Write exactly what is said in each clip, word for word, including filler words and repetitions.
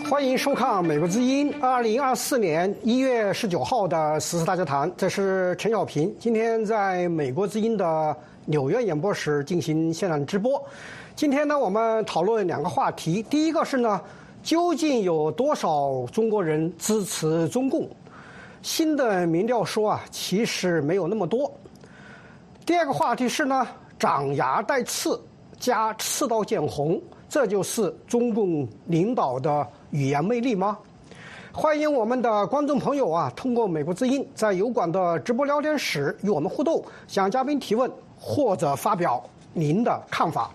欢迎收看《美国之音》二零二四年一月十九号的时事大家谈，这是陈小平。今天在美国之音的纽约演播室进行现场直播。今天呢，我们讨论两个话题。第一个是呢，究竟有多少中国人支持中共？新的民调说啊，其实没有那么多。第二个话题是呢，长牙带刺加刺刀见红，这就是中共领导的语言魅力吗？欢迎我们的观众朋友啊，通过美国之音在油管的直播聊天室与我们互动，向嘉宾提问或者发表您的看法。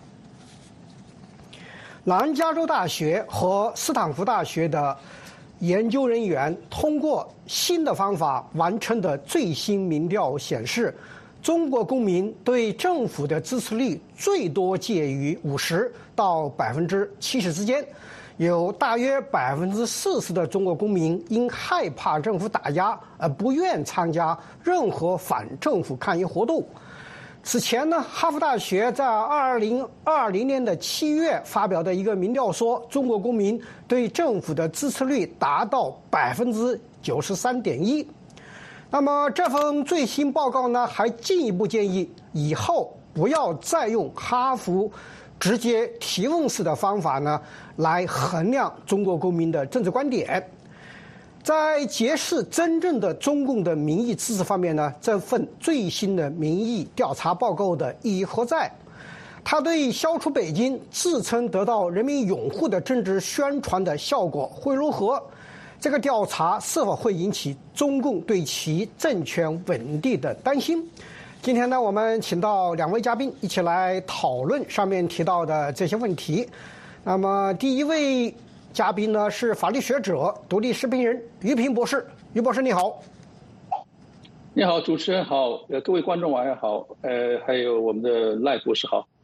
南加州大学和斯坦福大学的研究人员通过新的方法完成的最新民调显示，中国公民对政府的支持率最多介于五十到百分之七十之间。有大约百分之四十的中国公民因害怕政府打压而不愿参加任何反政府抗议活动。此前呢，哈佛大学在二零二零年的七月发表的一个民调说，中国公民对政府的支持率达到百分之九十三点一。那么这份最新报告呢，还进一步建议以后不要再用哈佛直接提问式的方法呢来衡量中国公民的政治观点。在揭示真正的中共的民意支持方面呢，这份最新的民意调查报告的意义何在？它对消除北京自称得到人民拥护的政治宣传的效果会如何？这个调查是否会引起中共对其政权稳定的担心？今天呢，我们请到两位嘉宾一起来讨论上面提到的这些问题。那么第一位嘉宾呢是法律学者、独立时评人于平博士。于博士你好。 你好，主持人好，呃，各位观众晚上好，呃，还有我们的赖博士好。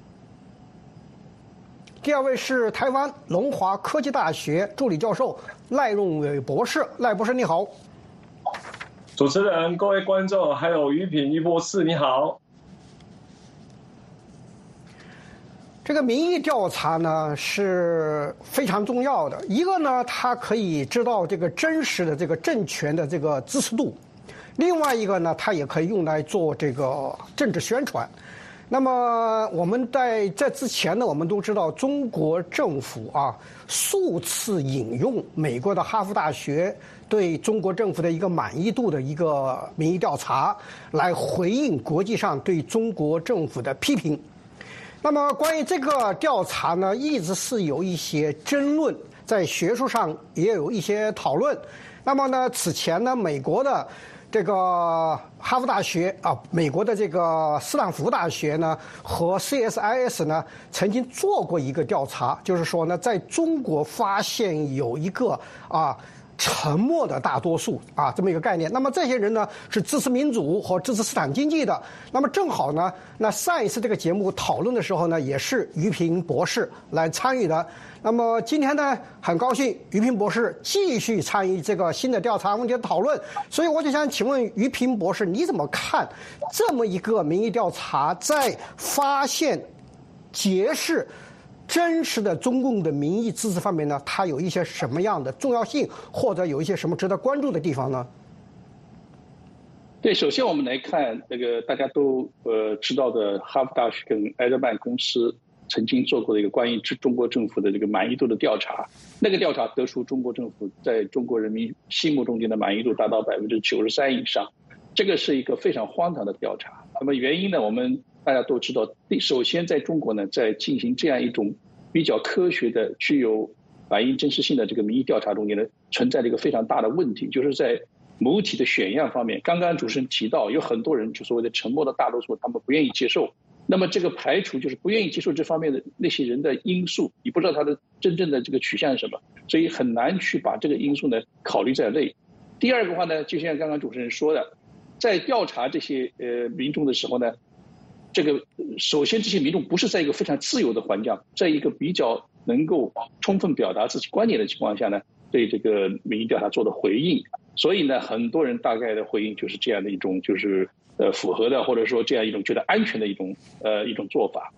第二位是台湾龙华科技大学助理教授赖荣伟博士。赖博士你好。 主持人、各位观众，还有于品于博士，你好。 这个民意调查呢是非常重要的，一个呢，它可以知道这个真实的这个政权的这个支持度；另外一个呢，它也可以用来做这个政治宣传。那么我们在这之前呢，我们都知道中国政府啊数次引用美国的哈佛大学对中国政府的一个满意度的一个民意调查，来回应国际上对中国政府的批评。那么关于这个调查呢，一直是有一些争论，在学术上也有一些讨论。那么呢，此前呢，美国的这个哈佛大学啊，美国的这个斯坦福大学呢和 C S I S 呢曾经做过一个调查，就是说呢，在中国发现有一个啊沉默的大多数啊这么一个概念。那么这些人呢是支持民主和支持市场经济的。那么正好呢，那上一次这个节目讨论的时候呢，也是于平博士来参与的。那么今天呢，很高兴于平博士继续参与这个新的调查问题的讨论，所以我就想请问于平博士，你怎么看这么一个民意调查在发现、揭示真实的中共的民意支持方面呢，它有一些什么样的重要性，或者有一些什么值得关注的地方呢？ 对，首先我们来看那个大家都呃知道的哈佛大学跟埃德曼公司曾经做过的一个关于中国政府的这个满意度的调查，那个调查得出中国政府在中国人民心目中间的满意度达到百分之九十三以上，这个是一个非常荒唐的调查。那么原因呢，我们大家都知道，首先在中国呢，在进行这样一种比较科学的、具有反映真实性的这个民意调查中间呢，存在着一个非常大的问题，就是在母体的选样方面。刚刚主持人提到，有很多人就所谓的沉默的大多数，他们不愿意接受。那么这个排除就是不愿意接受这方面的那些人的因素，你不知道他的真正的这个取向是什么，所以很难去把这个因素呢考虑在内。第二个话呢，就像刚刚主持人说的，在调查这些呃民众的时候呢，这个首先这些民众不是在一个非常自由的环境，在一个比较能够充分表达自己观点的情况下呢，对这个民意调查做的回应。所以呢，很多人大概的回应就是这样的一种，就是呃符合的，或者说这样一种觉得安全的一种呃一种做法。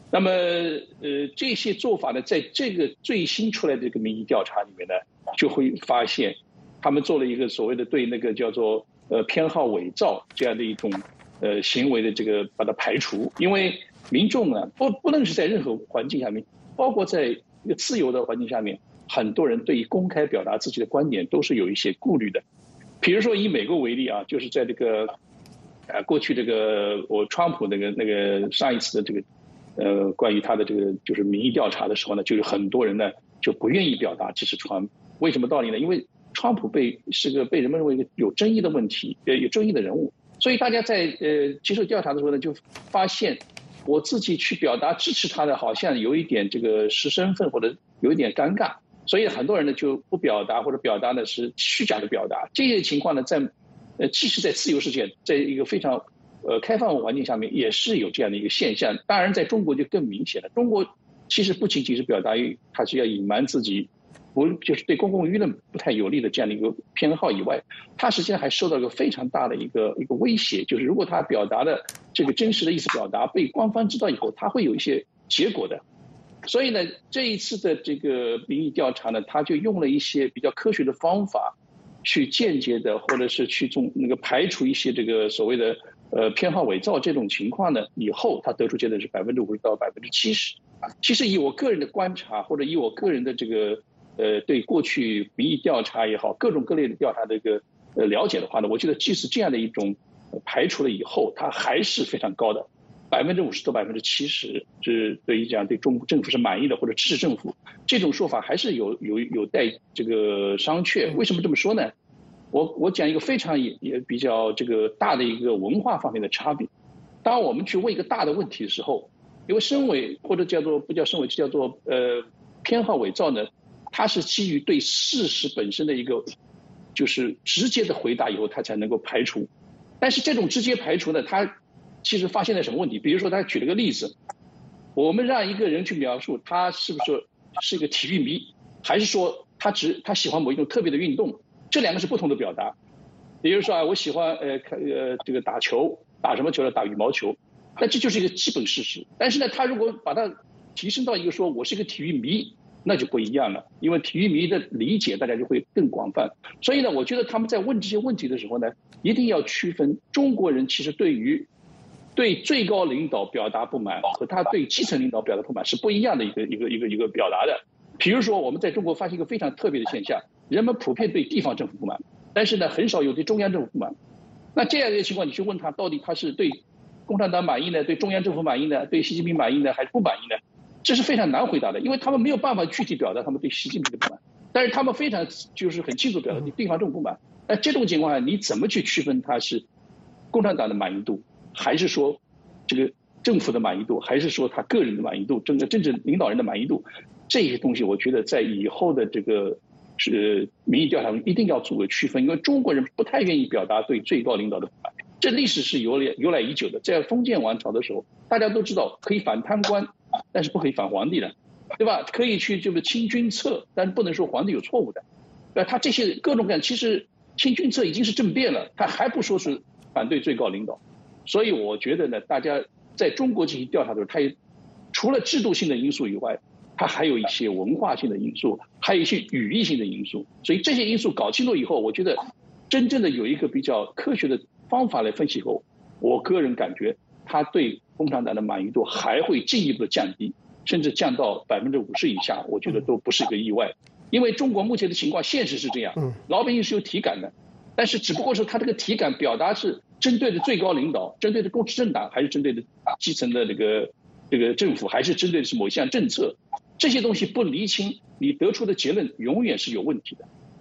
那么呃这些做法呢，在这个最新出来的这个民意调查里面呢，就会发现他们做了一个所谓的对那个叫做呃偏好伪造这样的一种呃行为的这个把它排除，因为民众呢不不论是在任何环境下面，包括在一个自由的环境下面，很多人对于公开表达自己的观点都是有一些顾虑的。比如说以美国为例啊，就是在这个呃过去这个我川普那个那个上一次的这个呃关于他的这个就是民意调查的时候呢，就是很多人呢就不愿意表达支持川普。为什么道理呢？因为川普被是个被人们认为一个有争议的问题，呃有争议的人物，所以大家在呃接受调查的时候呢，就发现我自己去表达支持他的，好像有一点这个失身份或者有一点尴尬，所以很多人呢就不表达，或者表达的是虚假的表达。这些情况呢，在呃即使在自由世界，在一个非常呃开放环境下面，也是有这样的一个现象。当然，在中国就更明显了。中国其实不仅仅是表达于他是要隐瞒自己，不就是对公共舆论不太有利的这样的一个偏好以外，他实际上还受到一个非常大的一个一个威胁，就是如果他表达的这个真实的意思表达被官方知道以后，他会有一些结果的。所以呢，这一次的这个民意调查呢，他就用了一些比较科学的方法，去间接的或者是去从那个排除一些这个所谓的呃偏好伪造这种情况呢，以后他得出结论是百分之五十到百分之七十。其实以我个人的观察，或者以我个人的这个呃对过去民意调查也好，各种各类的调查的一个呃了解的话呢，我觉得即使这样的一种排除了以后，它还是非常高的。百分之五十到百分之七十是对于讲对中国政府是满意的或者支持政府，这种说法还是有有有待这个商榷。为什么这么说呢？我我讲一个非常也也比较这个大的一个文化方面的差别。当我们去问一个大的问题的时候，因为深伪或者叫做不叫深伪，叫做呃偏好伪造呢，它是基于对事实本身的一个就是直接的回答以后，它才能够排除。但是这种直接排除呢，它其实发现了什么问题？比如说他举了个例子，我们让一个人去描述他是不是是一个体育迷，还是说他只他喜欢某一种特别的运动，这两个是不同的表达。比如说啊，我喜欢呃呃这个打球，打什么球呢？打羽毛球，那这就是一个基本事实。但是呢，他如果把它提升到一个说我是一个体育迷，那就不一样了，因为体育迷的理解大家就会更广泛。所以呢，我觉得他们在问这些问题的时候呢，一定要区分中国人其实对于对最高领导表达不满和他对基层领导表达不满是不一样的一个一个一个一个表达的。比如说我们在中国发现一个非常特别的现象，人们普遍对地方政府不满，但是呢很少有对中央政府不满。那这样的情况，你去问他到底他是对共产党满意呢，对中央政府满意呢，对习近平满意呢，还是不满意呢？这是非常难回答的，因为他们没有办法具体表达他们对习近平的不满，但是他们非常就是很清楚表达对地方政府不满。那这种情况下，你怎么去区分他是共产党的满意度，还是说这个政府的满意度，还是说他个人的满意度，整个政治领导人的满意度？这些东西我觉得在以后的这个是民意调查中一定要做个区分，因为中国人不太愿意表达对最高领导的不满，这历史是由来由来已久的。在封建王朝的时候，大家都知道可以反贪官，但是不可以反皇帝的，对吧？可以去就是清君侧，但是不能说皇帝有错误的。那他这些各种各样，其实清君侧已经是政变了，他还不说是反对最高领导。所以我觉得呢，大家在中国进行调查的时候，它也除了制度性的因素以外，它还有一些文化性的因素，还有一些语义性的因素。所以这些因素搞清楚以后，我觉得真正的有一个比较科学的方法来分析以后，我个人感觉他对共产党的满意度还会进一步的降低，甚至降到百分之五十以下，我觉得都不是一个意外。因为中国目前的情况，现实是这样，老百姓是有体感的，但是只不过是他这个体感表达是针对的最高领导，针对的共执政党，还是针对的基层的这个这个政府，还是针对的是某一项政策，这些东西不厘清，你得出的结论永远是有问题的。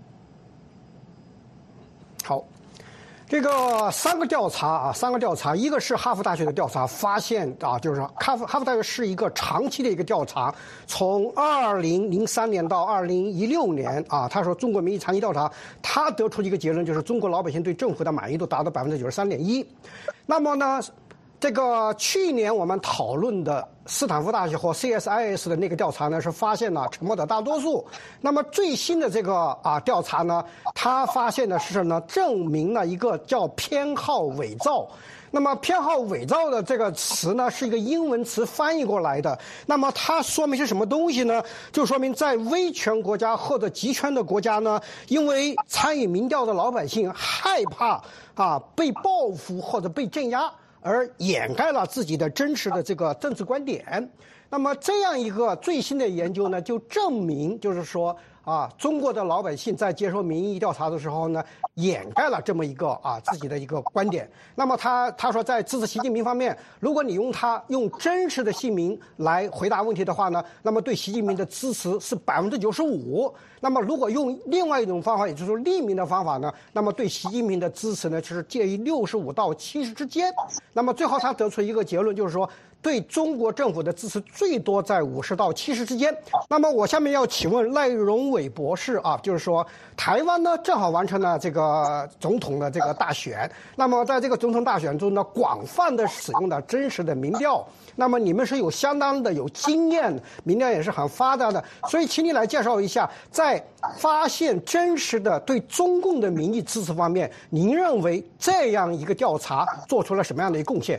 好，这个三个调查啊，三个调查，一个是哈佛大学的调查，发现啊，就是哈佛哈佛大学是一个长期的一个调查，从二零零三年到二零一六年啊，他说中国民意长期调查，他得出一个结论，就是中国老百姓对政府的满意度达到百分之九十三点一。那么呢，这个去年我们讨论的斯坦福大学或 C S I S 的那个调查呢，是发现了沉默的大多数。那么最新的这个啊调查呢，它发现的是呢，证明了一个叫偏好伪造。 那么偏好伪造的这个词呢，是一个英文词翻译过来的。那么它说明是什么东西呢？就说明在威权国家或者集权的国家呢，因为参与民调的老百姓害怕啊被报复或者被镇压，而掩盖了自己的真实的这个政治观点。那么这样一个最新的研究呢，就证明，就是说啊，中国的老百姓在接受民意调查的时候呢，掩盖了这么一个啊自己的一个观点。那么他他说，在支持习近平方面，如果你用他用真实的姓名来回答问题的话呢，那么对习近平的支持是百分之九十五。那么如果用另外一种方法，也就是说匿名的方法呢，那么对习近平的支持呢，就是介于六十五到七十之间。那么最后他得出一个结论，就是说对中国政府的支持最多在五十到七十之间。那么我下面要请问赖荣伟博士啊，就是说台湾呢正好完成了这个总统的这个大选，那么在这个总统大选中呢，广泛的使用了真实的民调。那么你们是有相当的有经验，民调也是很发达的，所以请你来介绍一下，在发现真实的对中共的民意支持方面，您认为这样一个调查做出了什么样的一个贡献？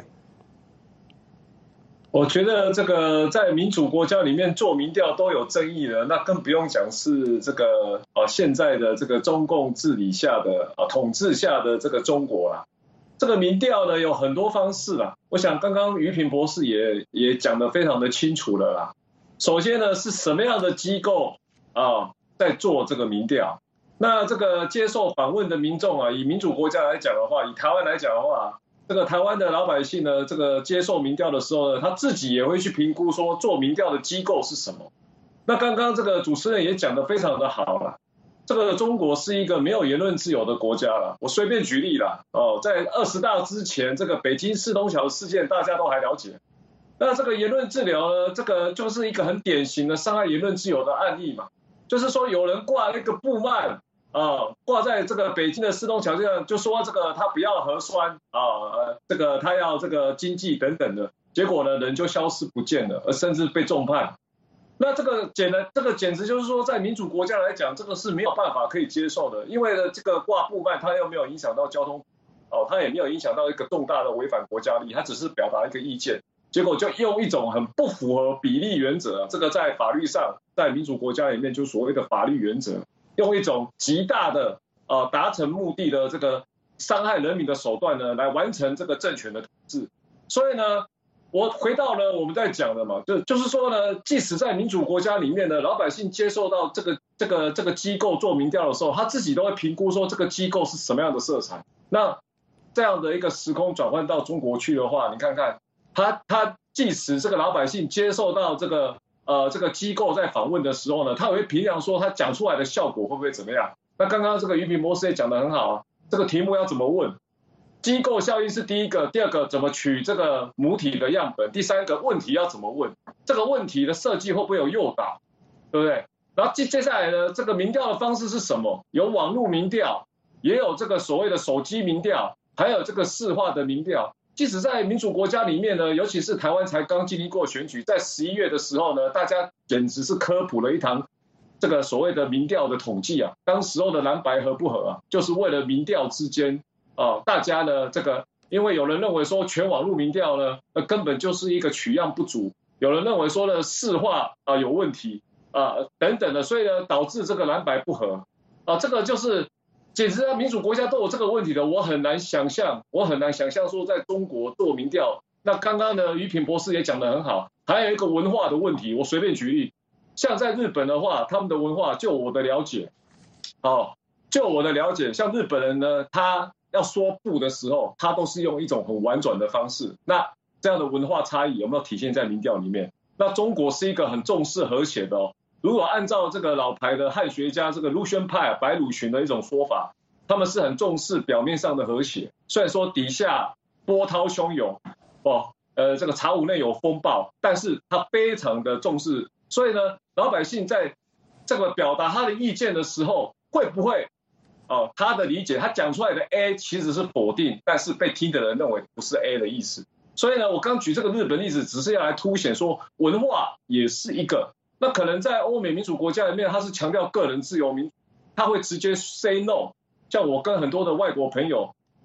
我觉得这个在民主国家里面做民调都有争议的，那更不用讲是这个呃现在的这个中共治理下的呃统治下的这个中国啦。这个民调呢有很多方式啦，我想刚刚于平博士也也讲得非常的清楚了啦。首先呢是什么样的机构啊在做这个民调？那这个接受访问的民众啊，以民主国家来讲的话，以台湾来讲的话，这个台湾的老百姓呢，这个接受民调的时候呢，他自己也会去评估说做民调的机构是什么。那刚刚这个主持人也讲得非常的好了。这个中国是一个没有言论自由的国家了，我随便举例啦，哦，在二十大之前，这个北京市东桥事件大家都还了解。那这个言论自由呢，这个就是一个很典型的伤害言论自由的案例嘛，就是说有人挂那个布幔啊，挂在这个北京的市东桥上，就说这个他不要核酸啊，呃，这个他要这个经济等等的，结果呢人就消失不见了，而甚至被重判。那这个简单，这个简直就是说，在民主国家来讲，这个是没有办法可以接受的，因为呢，这个挂布幔，它又没有影响到交通，哦，它也没有影响到一个重大的违反国家利益，它只是表达一个意见，结果就用一种很不符合比例原则，这个在法律上，在民主国家里面就所谓的法律原则，用一种极大的呃达成目的的这个伤害人民的手段呢，来完成这个政权的统治，所以呢。我回到了我们在讲的嘛，就就是说呢，即使在民主国家里面呢，老百姓接受到这个这个这个机构做民调的时候，他自己都会评估说这个机构是什么样的色彩。那这样的一个时空转换到中国去的话，你看看他他即使这个老百姓接受到这个呃这个机构在访问的时候呢，他也会评量说他讲出来的效果会不会怎么样。那刚刚这个于平博士也讲得很好啊，这个题目要怎么问？机构效应是第一个，第二个怎么取这个母体的样本，第三个问题要怎么问，这个问题的设计会不会有诱导，对不对？然后接接下来呢，这个民调的方式是什么？有网络民调，也有这个所谓的手机民调，还有这个市话的民调。即使在民主国家里面呢，尤其是台湾才刚经历过选举，在十一月的时候呢，大家简直是科普了一堂这个所谓的民调的统计啊，当时候的蓝白合不合啊，就是为了民调之间。哦，大家呢，这个因为有人认为说全网络民调呢，呃，根本就是一个取样不足；有人认为说呢市话啊、呃、有问题啊、呃、等等的，所以呢导致这个蓝白不合啊，这个就是简直民主国家都有这个问题的，我很难想象，我很难想象说在中国做民调。那刚刚呢，于平博士也讲得很好，还有一个文化的问题，我随便举例，像在日本的话，他们的文化，就我的了解，哦，就我的了解，像日本人呢，他要说不的时候，他都是用一种很婉转的方式。那这样的文化差异有没有体现在民调里面？那中国是一个很重视和谐的哦。如果按照这个老牌的汉学家这个鲁宣派白鲁群的一种说法，他们是很重视表面上的和谐，虽然说底下波涛汹涌，哦，呃，这个茶壶内有风暴，但是他非常的重视。所以呢，老百姓在这个表达他的意见的时候，会不会？哦，他的理解，他讲出来的 A 其实是否定，但是被听的人认为不是 A 的意思。所以呢，我刚举这个日本例子，只是要来凸显说文化也是一个。那可能在欧美民主国家里面，他是强调个人自由民，他会直接 say no。像我跟很多的外国朋友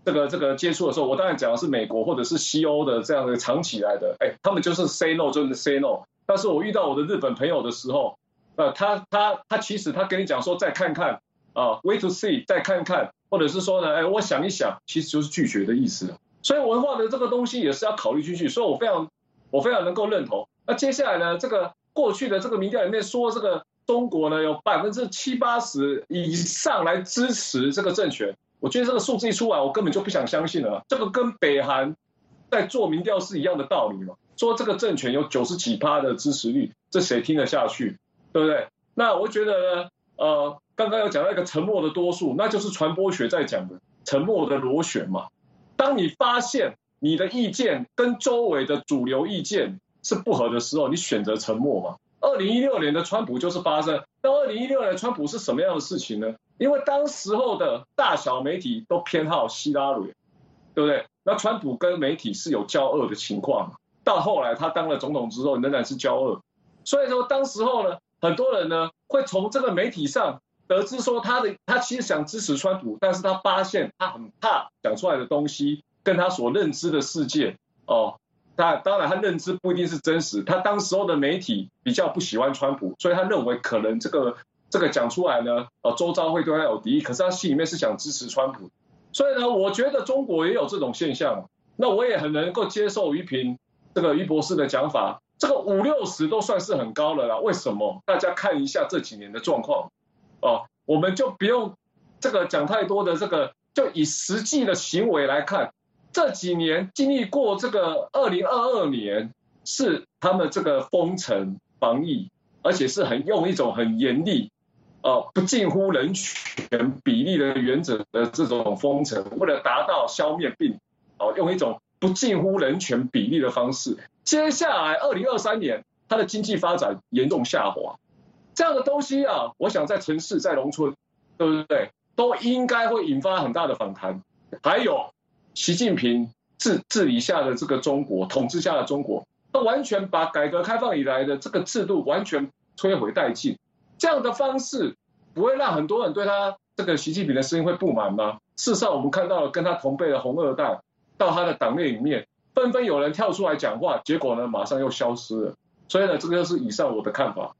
这个这个接触的时候，我当然讲的是美国或者是西欧的这样的长期来的，哎，他们就是 say no 就是 say no。但是我遇到我的日本朋友的时候，呃，他他他其实他跟你讲说再看看啊 ，wait to see 再看看，或者是说呢，哎，我想一想，其实就是拒绝的意思。所以文化的这个东西也是要考虑进去，所以我非常我非常能够认同。那接下来呢，这个过去的这个民调里面说这个中国呢有百分之七八十以上来支持这个政权。我觉得这个数字一出来，我根本就不想相信了。这个跟北韩在做民调是一样的道理嘛？说这个政权有九十几趴的支持率，这谁听得下去？对不对？那我觉得呢，呃，刚刚有讲到一个沉默的多数，那就是传播学在讲的沉默的螺旋嘛。当你发现你的意见跟周围的主流意见是不合的时候，你选择沉默嘛。二零一六年的川普就是发生。那二零一六年的川普是什么样的事情呢？因为当时候的大小媒体都偏好希拉蕊，对不对？那川普跟媒体是有交恶的情况嘛。到后来他当了总统之后，仍然是交恶。所以说当时候呢，很多人呢会从这个媒体上得知说他的他其实想支持川普，但是他发现他很怕讲出来的东西跟他所认知的世界哦。他当然他认知不一定是真实，他当时候的媒体比较不喜欢川普，所以他认为可能这个这个讲出来呢，呃，周遭会对他有敌意，可是他心里面是想支持川普。所以呢，我觉得中国也有这种现象。那我也很能够接受于平这个于博士的讲法，这个五六十都算是很高了啦。为什么？大家看一下这几年的状况哦，我们就不用这个讲太多的这个，就以实际的行为来看。这几年经历过这个二零二二年，是他们这个封城防疫，而且是很用一种很严厉、呃不近乎人权比例的原则的这种封城，为了达到消灭病，哦，用一种不近乎人权比例的方式。接下来二零二三年，它的经济发展严重下滑，这样的东西啊，我想在城市、在农村，对不对，都应该会引发很大的反弹。还有。习近平治治理下的这个中国，统治下的中国，他完全把改革开放以来的这个制度完全摧毁殆尽。这样的方式不会让很多人对他这个习近平的声音会不满吗？事实上，我们看到了跟他同辈的红二代到他的党内里面，纷纷有人跳出来讲话，结果呢，马上又消失了。所以呢，这个就是以上我的看法。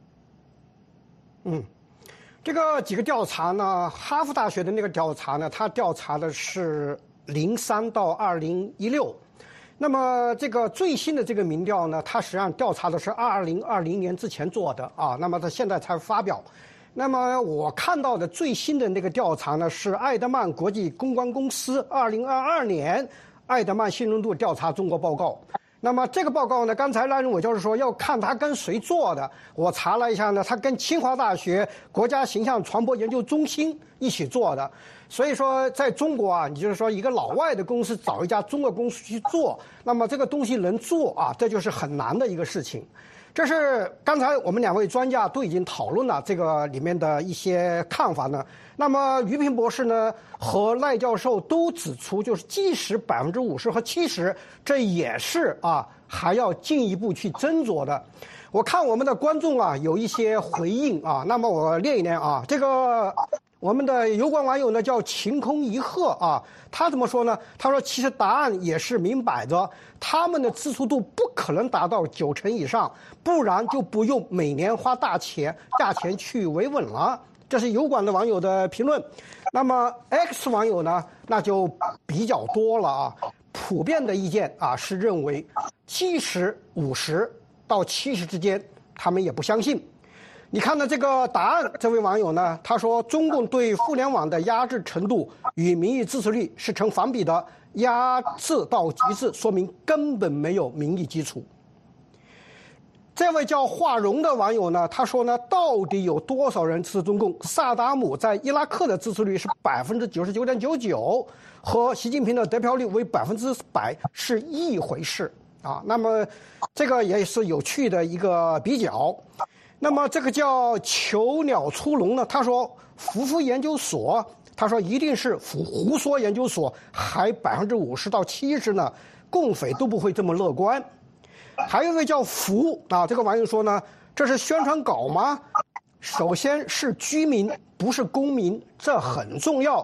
嗯。这个几个调查呢，哈佛大学的那个调查呢，他调查的是零三到二零一六，那么这个最新的这个民调呢，它实际上调查的是二零二零年之前做的啊，那么它现在才发表。那么我看到的最新的那个调查呢，是艾德曼国际公关公司二零二二年艾德曼信任度调查中国报告。那么这个报告呢，刚才赖仁伟教授说要看他跟谁做的，我查了一下呢，他跟清华大学国家形象传播研究中心一起做的。所以说，在中国啊，你就是说一个老外的公司找一家中国公司去做，那么这个东西能做啊，这就是很难的一个事情。这是刚才我们两位专家都已经讨论了这个里面的一些看法呢。那么于平博士呢和赖教授都指出，就是即使百分之五十和七十，这也是啊还要进一步去斟酌的。我看我们的观众啊有一些回应啊，那么我念一念啊，这个。我们的有关网友呢叫晴空一鹤啊，他怎么说呢？他说其实答案也是明摆着，他们的支持度不可能达到九成以上，不然就不用每年花大钱价钱去维稳了。这是有关的网友的评论。那么 X 网友呢，那就比较多了啊，普遍的意见啊是认为七十五十到七十之间，他们也不相信。你看呢？这个答案，这位网友呢，他说中共对互联网的压制程度与民意支持率是成反比的，压制到极致，说明根本没有民意基础。这位叫华荣的网友呢，他说呢，到底有多少人支持中共？萨达姆在伊拉克的支持率是百分之九十九点九九，和习近平的得票率为百分之百是一回事啊。那么，这个也是有趣的一个比较。那么这个叫囚鸟出笼呢，他说福夫研究所，他说一定是胡胡说研究所，还百分之五十到七十呢，共匪都不会这么乐观。还有一位叫福啊，这个网友说呢，这是宣传稿吗？首先是居民，不是公民，这很重要。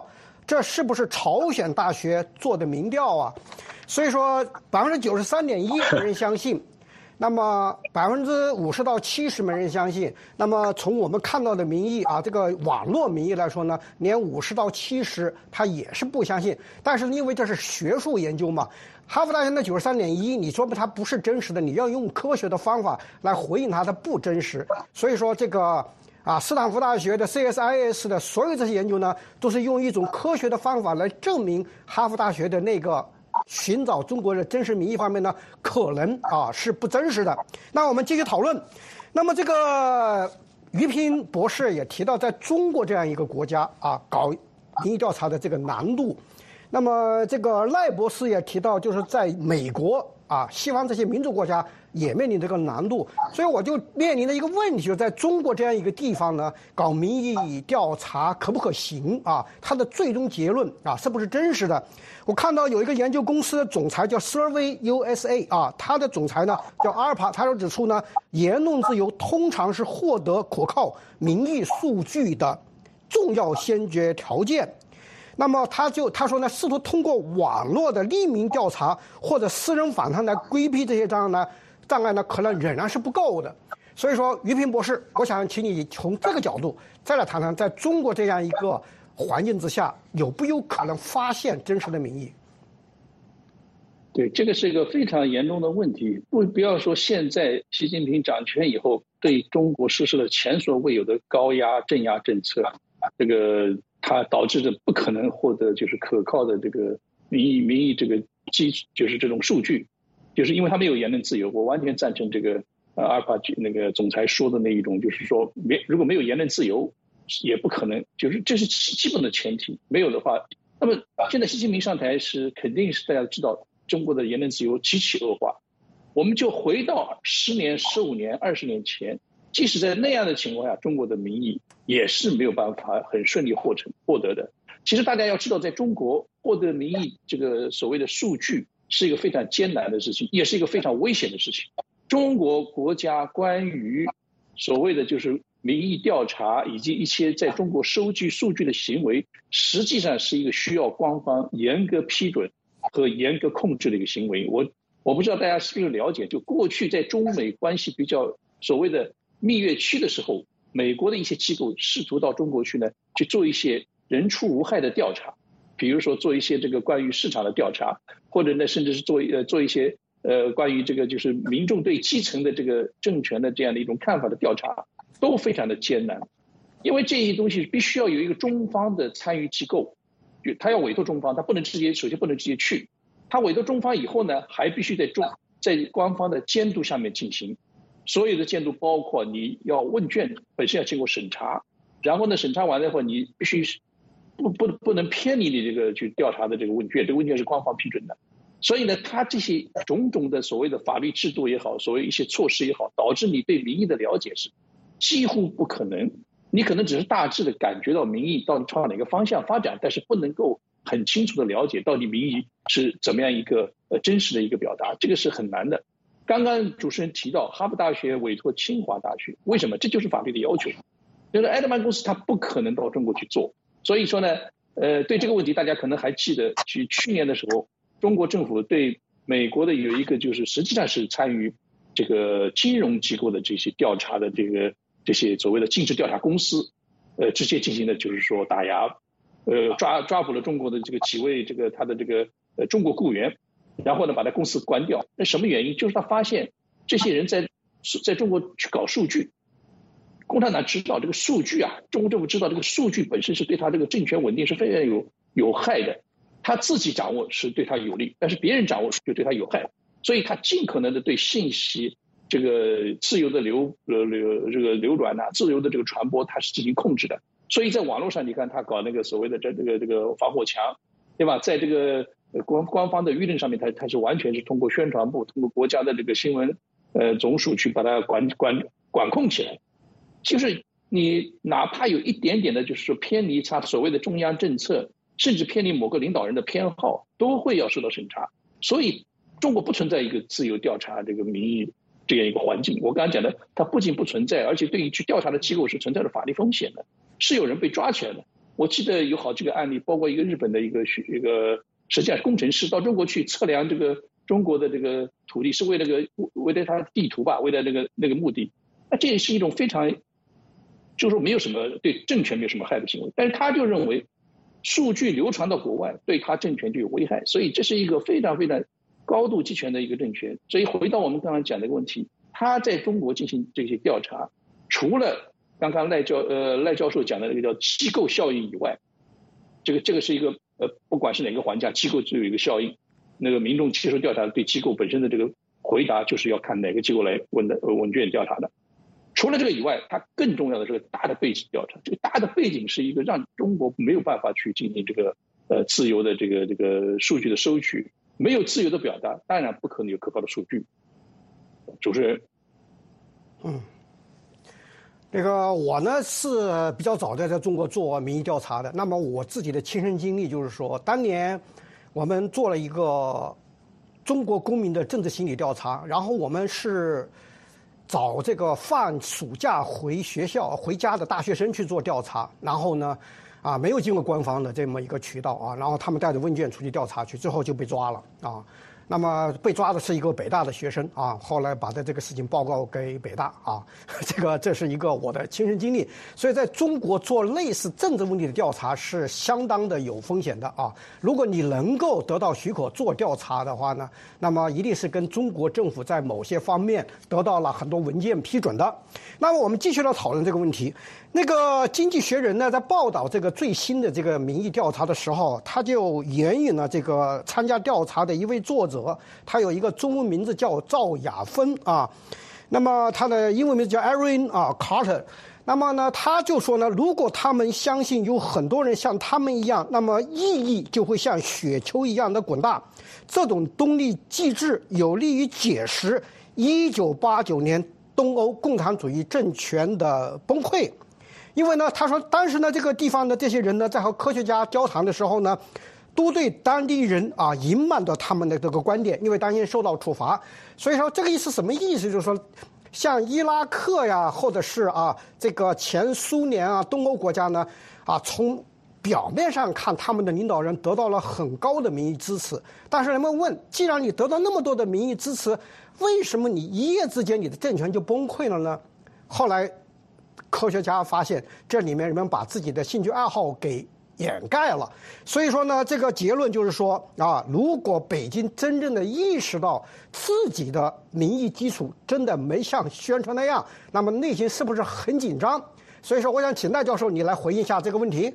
这是不是朝鲜大学做的民调啊？所以说百分之九十三点一没人相信，那么百分之五十到七十没人相信。那么从我们看到的民意啊，这个网络民意来说呢，连五十到七十他也是不相信。但是因为这是学术研究嘛，哈佛大学的九十三点一，你说它不是真实的，你要用科学的方法来回应它，它不真实。所以说这个。啊，斯坦福大学的 C S I S 的所有这些研究呢，都是用一种科学的方法来证明哈佛大学的那个寻找中国的真实民意方面呢，可能啊是不真实的。那我们继续讨论。那么这个于平博士也提到，在中国这样一个国家啊，搞民意调查的这个难度。那么这个赖博士也提到，就是在美国啊，西方这些民主国家也面临这个难度，所以我就面临的一个问题，就是在中国这样一个地方呢，搞民意调查可不可行啊？它的最终结论啊，是不是真实的？我看到有一个研究公司的总裁叫 Survey U S A 啊，他的总裁呢叫阿尔帕，他就指出呢，言论自由通常是获得可靠民意数据的重要先决条件。那么他就他说呢，试图通过网络的匿名调查或者私人访谈来规避这些障碍呢，障碍呢可能仍然是不够的。所以说，于平博士，我想请你从这个角度再来谈谈，在中国这样一个环境之下，有不有可能发现真实的民意？ 对，这个是一个非常严重的问题。不不要说现在习近平掌权以后，对中国实施了前所未有的高压镇压政策，这个。它导致着不可能获得就是可靠的这个民意民意这个基就是这种数据，就是因为它没有言论自由。我完全赞成这个呃阿尔法那个总裁说的那一种，就是说没如果没有言论自由，也不可能，就是这是基本的前提。没有的话，那么现在习近平上台是肯定是大家知道中国的言论自由极其恶化。我们就回到十年、十五年、二十年前。即使在那样的情况下，中国的民意也是没有办法很顺利获成获得的。其实大家要知道，在中国获得民意这个所谓的数据是一个非常艰难的事情，也是一个非常危险的事情。中国国家关于所谓的就是民意调查以及一些在中国收集数据的行为，实际上是一个需要官方严格批准和严格控制的一个行为。我我不知道大家是不是了解，就过去在中美关系比较所谓的蜜月期的时候，美国的一些机构试图到中国去呢，去做一些人畜无害的调查，比如说做一些这个关于市场的调查，或者呢甚至是做呃做一些呃关于这个就是民众对基层的这个政权的这样的一种看法的调查，都非常的艰难，因为这些东西必须要有一个中方的参与机构，就他要委托中方，他不能直接首先不能直接去，他委托中方以后呢，还必须在中在官方的监督下面进行。所有的监督包括你要问卷本身要经过审查，然后呢审查完了以后你必须不不不能偏离你这个去调查的这个问卷，这个问卷是官方批准的。所以呢，他这些种种的所谓的法律制度也好，所谓一些措施也好，导致你对民意的了解是几乎不可能。你可能只是大致的感觉到民意到底朝哪个方向发展，但是不能够很清楚的了解到底民意是怎么样一个呃真实的一个表达，这个是很难的。刚刚主持人提到哈佛大学委托清华大学，为什么？这就是法律的要求。就是埃德曼公司它不可能到中国去做，所以说呢，呃，对这个问题大家可能还记得，去去年的时候，中国政府对美国的有一个就是实际上是参与这个金融机构的这些调查的这个这些所谓的尽职调查公司，呃，直接进行的就是说打压，呃，抓抓捕了中国的这个几位这个他的这个呃中国雇员。然后呢，把他公司关掉。那什么原因？就是他发现这些人在在中国去搞数据，共产党知道这个数据啊，中国政府知道这个数据本身是对他这个政权稳定是非常有有害的。他自己掌握是对他有利，但是别人掌握就对他有害。所以他尽可能的对信息这个自由的流流流这个流转呐、啊，自由的这个传播，它是进行控制的。所以在网络上，你看他搞那个所谓的这这个这个防火墙，对吧？在这个官官方的舆论上面，它它是完全是通过宣传部、通过国家的这个新闻呃总署去把它管管管控起来。就是你哪怕有一点点的，就是说偏离它所谓的中央政策，甚至偏离某个领导人的偏好，都会要受到审查。所以中国不存在一个自由调查这个民意这样一个环境。我刚才讲的，它不仅不存在，而且对于去调查的机构是存在着法律风险的，是有人被抓起来的。 我记得有好几个案例，包括一个日本的一个学一个实际上工程师到中国去测量这个中国的这个土地，是为了个为了他的地图吧，为了那个那个目的。那这也是一种非常，就是说没有什么对政权没有什么害的行为，但是他就认为数据流传到国外对他政权就有危害，所以这是一个非常非常高度集权的一个政权。所以回到我们刚刚讲的一个问题，他在中国进行这些调查，除了刚刚赖教呃赖教授讲的那个叫机构效应以外，这个这个是一个呃不管是哪个环节，机构就有一个效应。那个民众接受调查对机构本身的这个回答，就是要看哪个机构来问的呃问卷调查的。除了这个以外，它更重要的是个大的背景调查。这个大的背景是一个让中国没有办法去进行这个呃自由的这个这个数据的收取，没有自由的表达，当然不可能有可靠的数据。主持人， 嗯。这个我呢是比较早的在中国做民意调查的。那么我自己的亲身经历就是说，当年我们做了一个中国公民的政治心理调查，然后我们是找这个放暑假回学校回家的大学生去做调查，然后呢，啊没有经过官方的这么一个渠道啊，然后他们带着问卷出去调查去，最后就被抓了啊。那么被抓的是一个北大的学生啊，后来把他这个事情报告给北大啊，这个这是一个我的亲身经历。所以在中国做类似政治问题的调查是相当的有风险的啊。如果你能够得到许可做调查的话呢，那么一定是跟中国政府在某些方面得到了很多文件批准的。那么我们继续来讨论这个问题。那个《经济学人》呢，在报道这个最新的这个民意调查的时候，他就援引了这个参加调查的一位作者，他有一个中文名字叫赵雅芬啊，那么他的英文名字叫 Erin 啊 Carter。那么呢，他就说呢，如果他们相信有很多人像他们一样，那么意义就会像雪球一样的滚大。这种动力机制有利于解释一九八九年东欧共产主义政权的崩溃。因为呢，他说当时呢，这个地方的这些人呢，在和科学家交谈的时候呢，都对当地人啊隐瞒着他们的这个观点，因为担心受到处罚。所以说这个意思什么意思？就是说，像伊拉克呀，或者是啊这个前苏联啊东欧国家呢，啊从表面上看他们的领导人得到了很高的民意支持，但是人们问，既然你得到那么多的民意支持，为什么你一夜之间你的政权就崩溃了呢？后来科学家发现，这里面人们把自己的兴趣爱好给掩盖了。所以说呢，这个结论就是说啊，如果北京真正的意识到自己的民意基础真的没像宣传那样，那么内心是不是很紧张？所以说，我想请赖教授你来回应一下这个问题。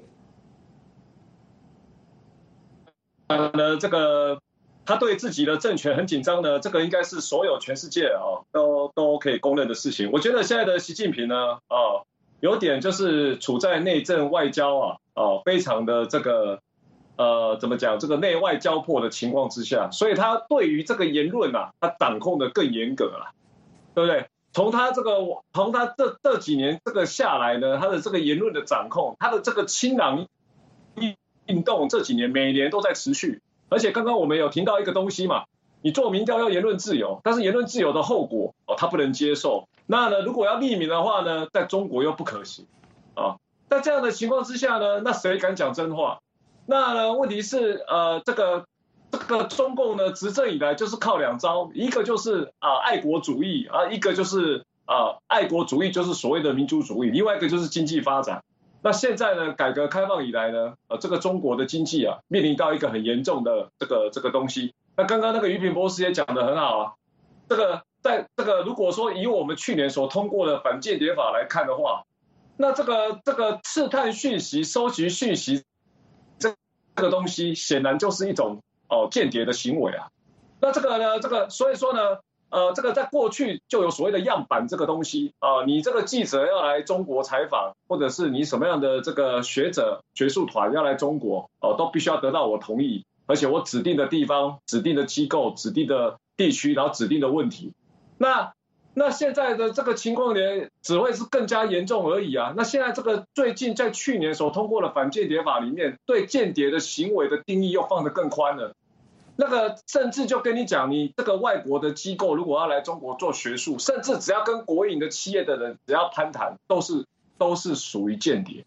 呃，这个他对自己的政权很紧张呢，这个应该是所有全世界啊都都可以公认的事情。我觉得现在的习近平呢，啊，有点就是处在内政外交啊，啊，非常的这个呃怎么讲，这个内外交迫的情况之下，所以他对于这个言论啊，他掌控的更严格了，对不对？从他这个从他这这几年这个下来呢，他的这个言论的掌控，他的这个清朗运动这几年每年都在持续。而且刚刚我们有听到一个东西嘛，你做民调要言论自由，但是言论自由的后果哦，他不能接受。那呢，如果要匿名的话呢，在中国又不可行啊。在这样的情况之下呢，那谁敢讲真话？那呢，问题是呃，这个这个中共呢执政以来就是靠两招，一个就是啊爱国主义啊，一个就是啊爱国主义就是所谓的民族主义，另外一个就是经济发展。那现在呢，改革开放以来呢，呃，这个中国的经济啊，面临到一个很严重的这个这个东西。那刚刚那个于平博士也讲得很好啊，这个在这个如果说以我们去年所通过的反间谍法来看的话，那这个这个刺探讯息、收集讯息这个东西，显然就是一种哦间谍的行为啊。那这个呢，这个所以说呢。呃，这个在过去就有所谓的样板这个东西啊、呃，你这个记者要来中国采访，或者是你什么样的这个学者、学术团要来中国，哦、呃，都必须要得到我同意，而且我指定的地方、指定的机构、指定的地区，然后指定的问题。那那现在的这个情况呢，只会是更加严重而已啊。那现在这个最近在去年所通过的反间谍法里面，对间谍的行为的定义又放得更宽了。那个甚至就跟你讲，你这个外国的机构如果要来中国做学术，甚至只要跟国营的企业的人只要攀谈，都是都是属于间谍。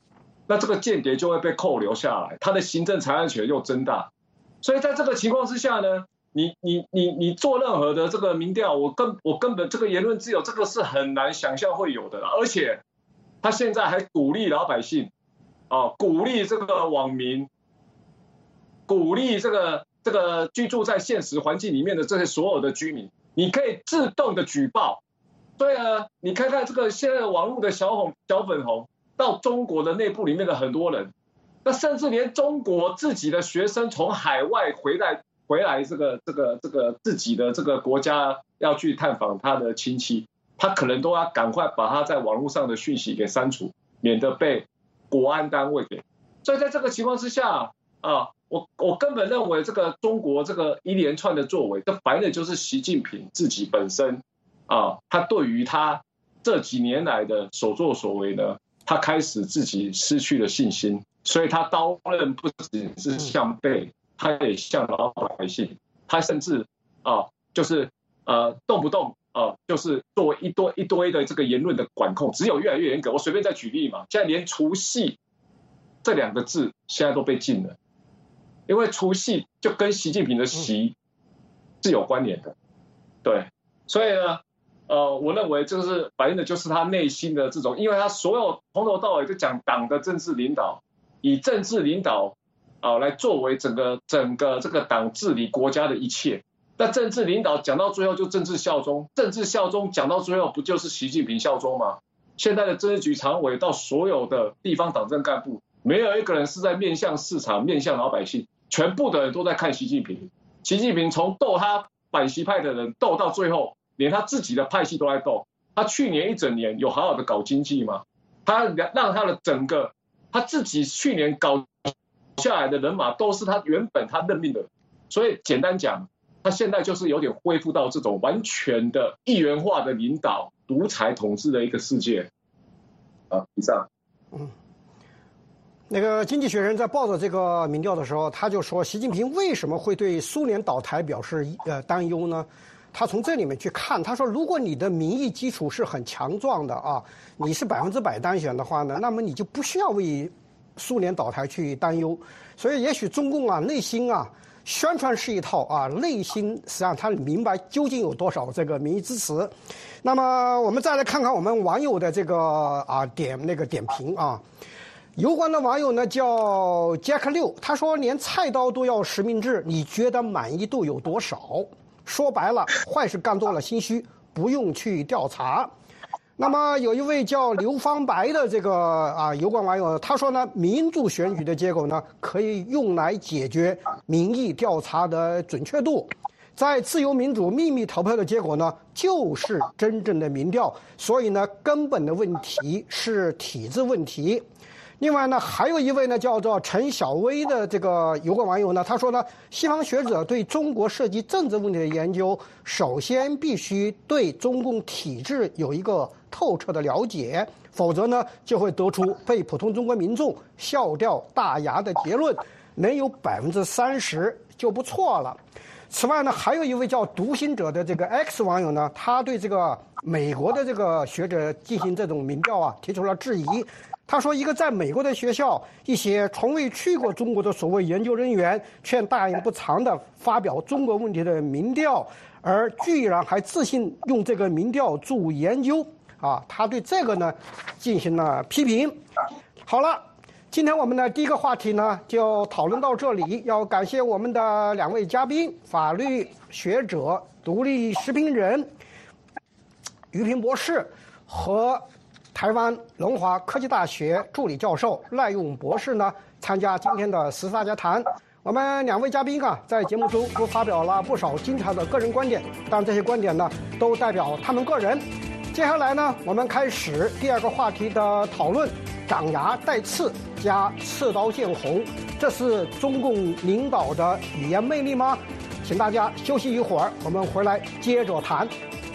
那这个间谍就会被扣留下来，他的行政裁量权又增大。所以在这个情况之下呢，你你你你做任何的这个民调，我根我根本这个言论自由，这个是很难想象会有的啦。而且他现在还鼓励老百姓，啊，鼓励这个网民，鼓励这个这个居住在现实环境里面的这些所有的居民，你可以自动的举报。所以呢，你看看这个现在网络的小红小粉红，到中国的内部里面的很多人，那甚至连中国自己的学生从海外回来回来这个这个这个自己的这个国家要去探访他的亲戚，他可能都要赶快把他在网络上的讯息给删除，免得被国安单位给。所以在这个情况之下啊，我我根本认为这个中国这个一连串的作为，这反正就是习近平自己本身啊，他对于他这几年来的所作所为呢，他开始自己失去了信心，所以他刀刃不仅是向背，他也向老百姓，他甚至啊，就是呃动不动啊，就是作为一堆一堆的这个言论的管控，只有越来越严格。我随便再举例嘛，现在连除夕这两个字现在都被禁了，因为除夕就跟习近平的习是有关联的，对，所以呢。呃，我认为这是反映的就是他内心的这种，因为他所有从头到尾就讲党的政治领导，以政治领导啊、呃、来作为整个整个这个党治理国家的一切。那政治领导讲到最后就政治效忠，政治效忠讲到最后不就是习近平效忠吗？现在的政治局常委到所有的地方党政干部，没有一个人是在面向市场、面向老百姓，全部的人都在看习近平。习近平从斗他反习派的人斗到最后。连他自己的派系都在斗，他去年一整年有好好的搞经济吗？他让他的整个他自己去年搞下来的人马都是他原本他任命的，所以简单讲，他现在就是有点恢复到这种完全的一元化的领导、独裁统治的一个世界。啊，以上。 嗯，那个《经济学人》在报道这个民调的时候，他就说，习近平为什么会对苏联倒台表示呃担忧呢？他从这里面去看，他说，如果你的民意基础是很强壮的啊，你是百分之百当选的话呢，那么你就不需要为苏联倒台去担忧。所以，也许中共啊内心啊宣传是一套啊，内心实际上他明白究竟有多少这个民意支持。那么，我们再来看看我们网友的这个啊点那个点评啊。有关的网友呢叫杰克六，他说连菜刀都要实名制，你觉得满意度有多少？说白了，坏事干多了心虚，不用去调查。那么有一位叫刘方白的这个啊有关网友，他说呢，民主选举的结果呢，可以用来解决民意调查的准确度。在自由民主秘密投票的结果呢，就是真正的民调。所以呢，根本的问题是体制问题。另外呢，还有一位呢叫做陈小薇的这个有关网友呢，他说呢，西方学者对中国涉及政治问题的研究，首先必须对中共体制有一个透彻的了解，否则呢，就会得出被普通中国民众笑掉大牙的结论，能有百分之三十就不错了。此外呢，还有一位叫独行者的这个 X 网友呢，他对这个美国的这个学者进行这种民调啊，提出了质疑。他说，一个在美国的学校，一些从未去过中国的所谓研究人员，却大言不惭地发表中国问题的民调，而居然还自信用这个民调做研究啊！他对这个呢进行了批评。好了，今天我们的第一个话题呢就讨论到这里。要感谢我们的两位嘉宾，法律学者、独立时评人于平博士和台湾龙华科技大学助理教授赖永博士呢，参加今天的时事大家谈。我们两位嘉宾啊，在节目中都发表了不少精彩的个人观点，但这些观点呢，都代表他们个人。接下来呢，我们开始第二个话题的讨论：长牙带刺加刺刀见红，这是中共领导的语言魅力吗？请大家休息一会儿，我们回来接着谈。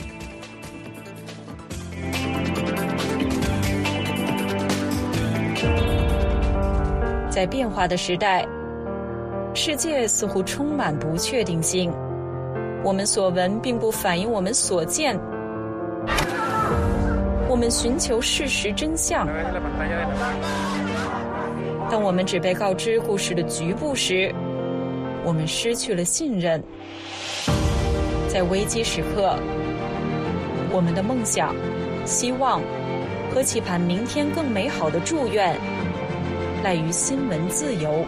在变化的时代，世界似乎充满不确定性。我们所闻并不反映我们所见。我们寻求事实真相， 当我们只被告知故事的局部时，我们失去了信任。在危机时刻，我们的梦想、希望和期盼明天更美好的祝愿，赖于新闻自由。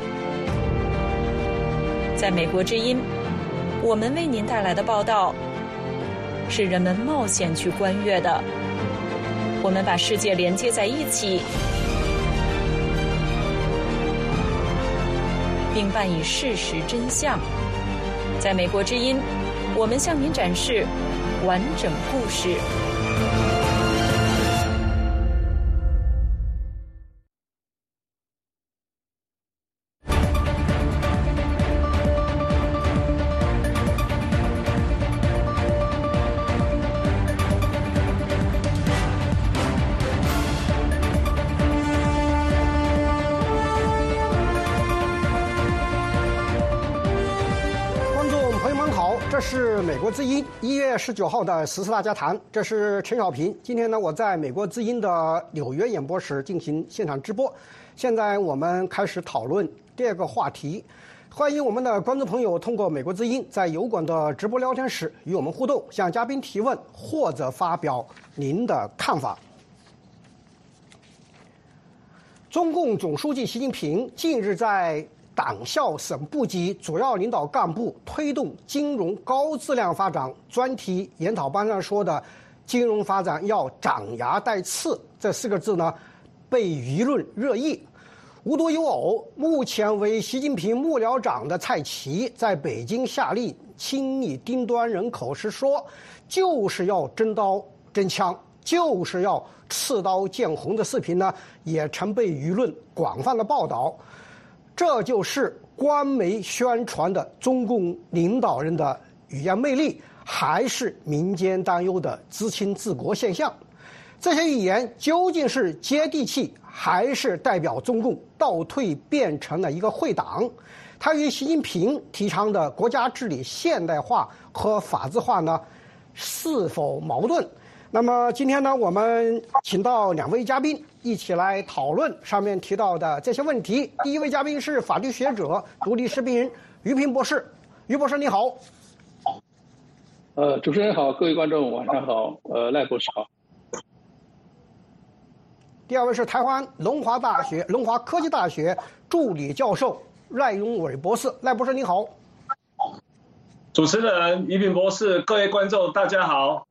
在美国之音，我们为您带来的报道是人们冒险去观阅的。我们把世界连接在一起，并伴以事实真相。在美国之音，我们向您展示完整故事。 这是美国之音一月十九号的时事大家谈，这是陈小平。今天呢，我在美国之音的纽约演播室进行现场直播。现在我们开始讨论第二个话题。欢迎我们的观众朋友通过美国之音在油管的直播聊天室与我们互动，向嘉宾提问或者发表您的看法。中共总书记习近平近日在党校省部级主要领导干部推动金融高质量发展专题研讨班上说的金融发展要长牙带刺这四个字呢，被舆论热议。无独有偶，目前为习近平幕僚长的蔡奇在北京下令清理低端人口时说，就是要真刀真枪，就是要刺刀见红的视频呢，也曾被舆论广泛的报道。这就是官媒宣传的中共领导人的语言魅力，还是民间担忧的知青治国现象？这些语言究竟是接地气，还是代表中共倒退变成了一个会党？它与习近平提倡的国家治理现代化和法治化呢，是否矛盾？那么今天呢，我们请到两位嘉宾一起来讨论上面提到的这些问题。第一位嘉宾是法律学者、独立时评人于平博士。于博士你好。 呃，主持人好，各位观众晚上好。呃，赖博士好。 第二位是台湾龙华大学、龙华科技大学助理教授赖永伟博士。赖博士你好。 主持人于平博士，各位观众大家好。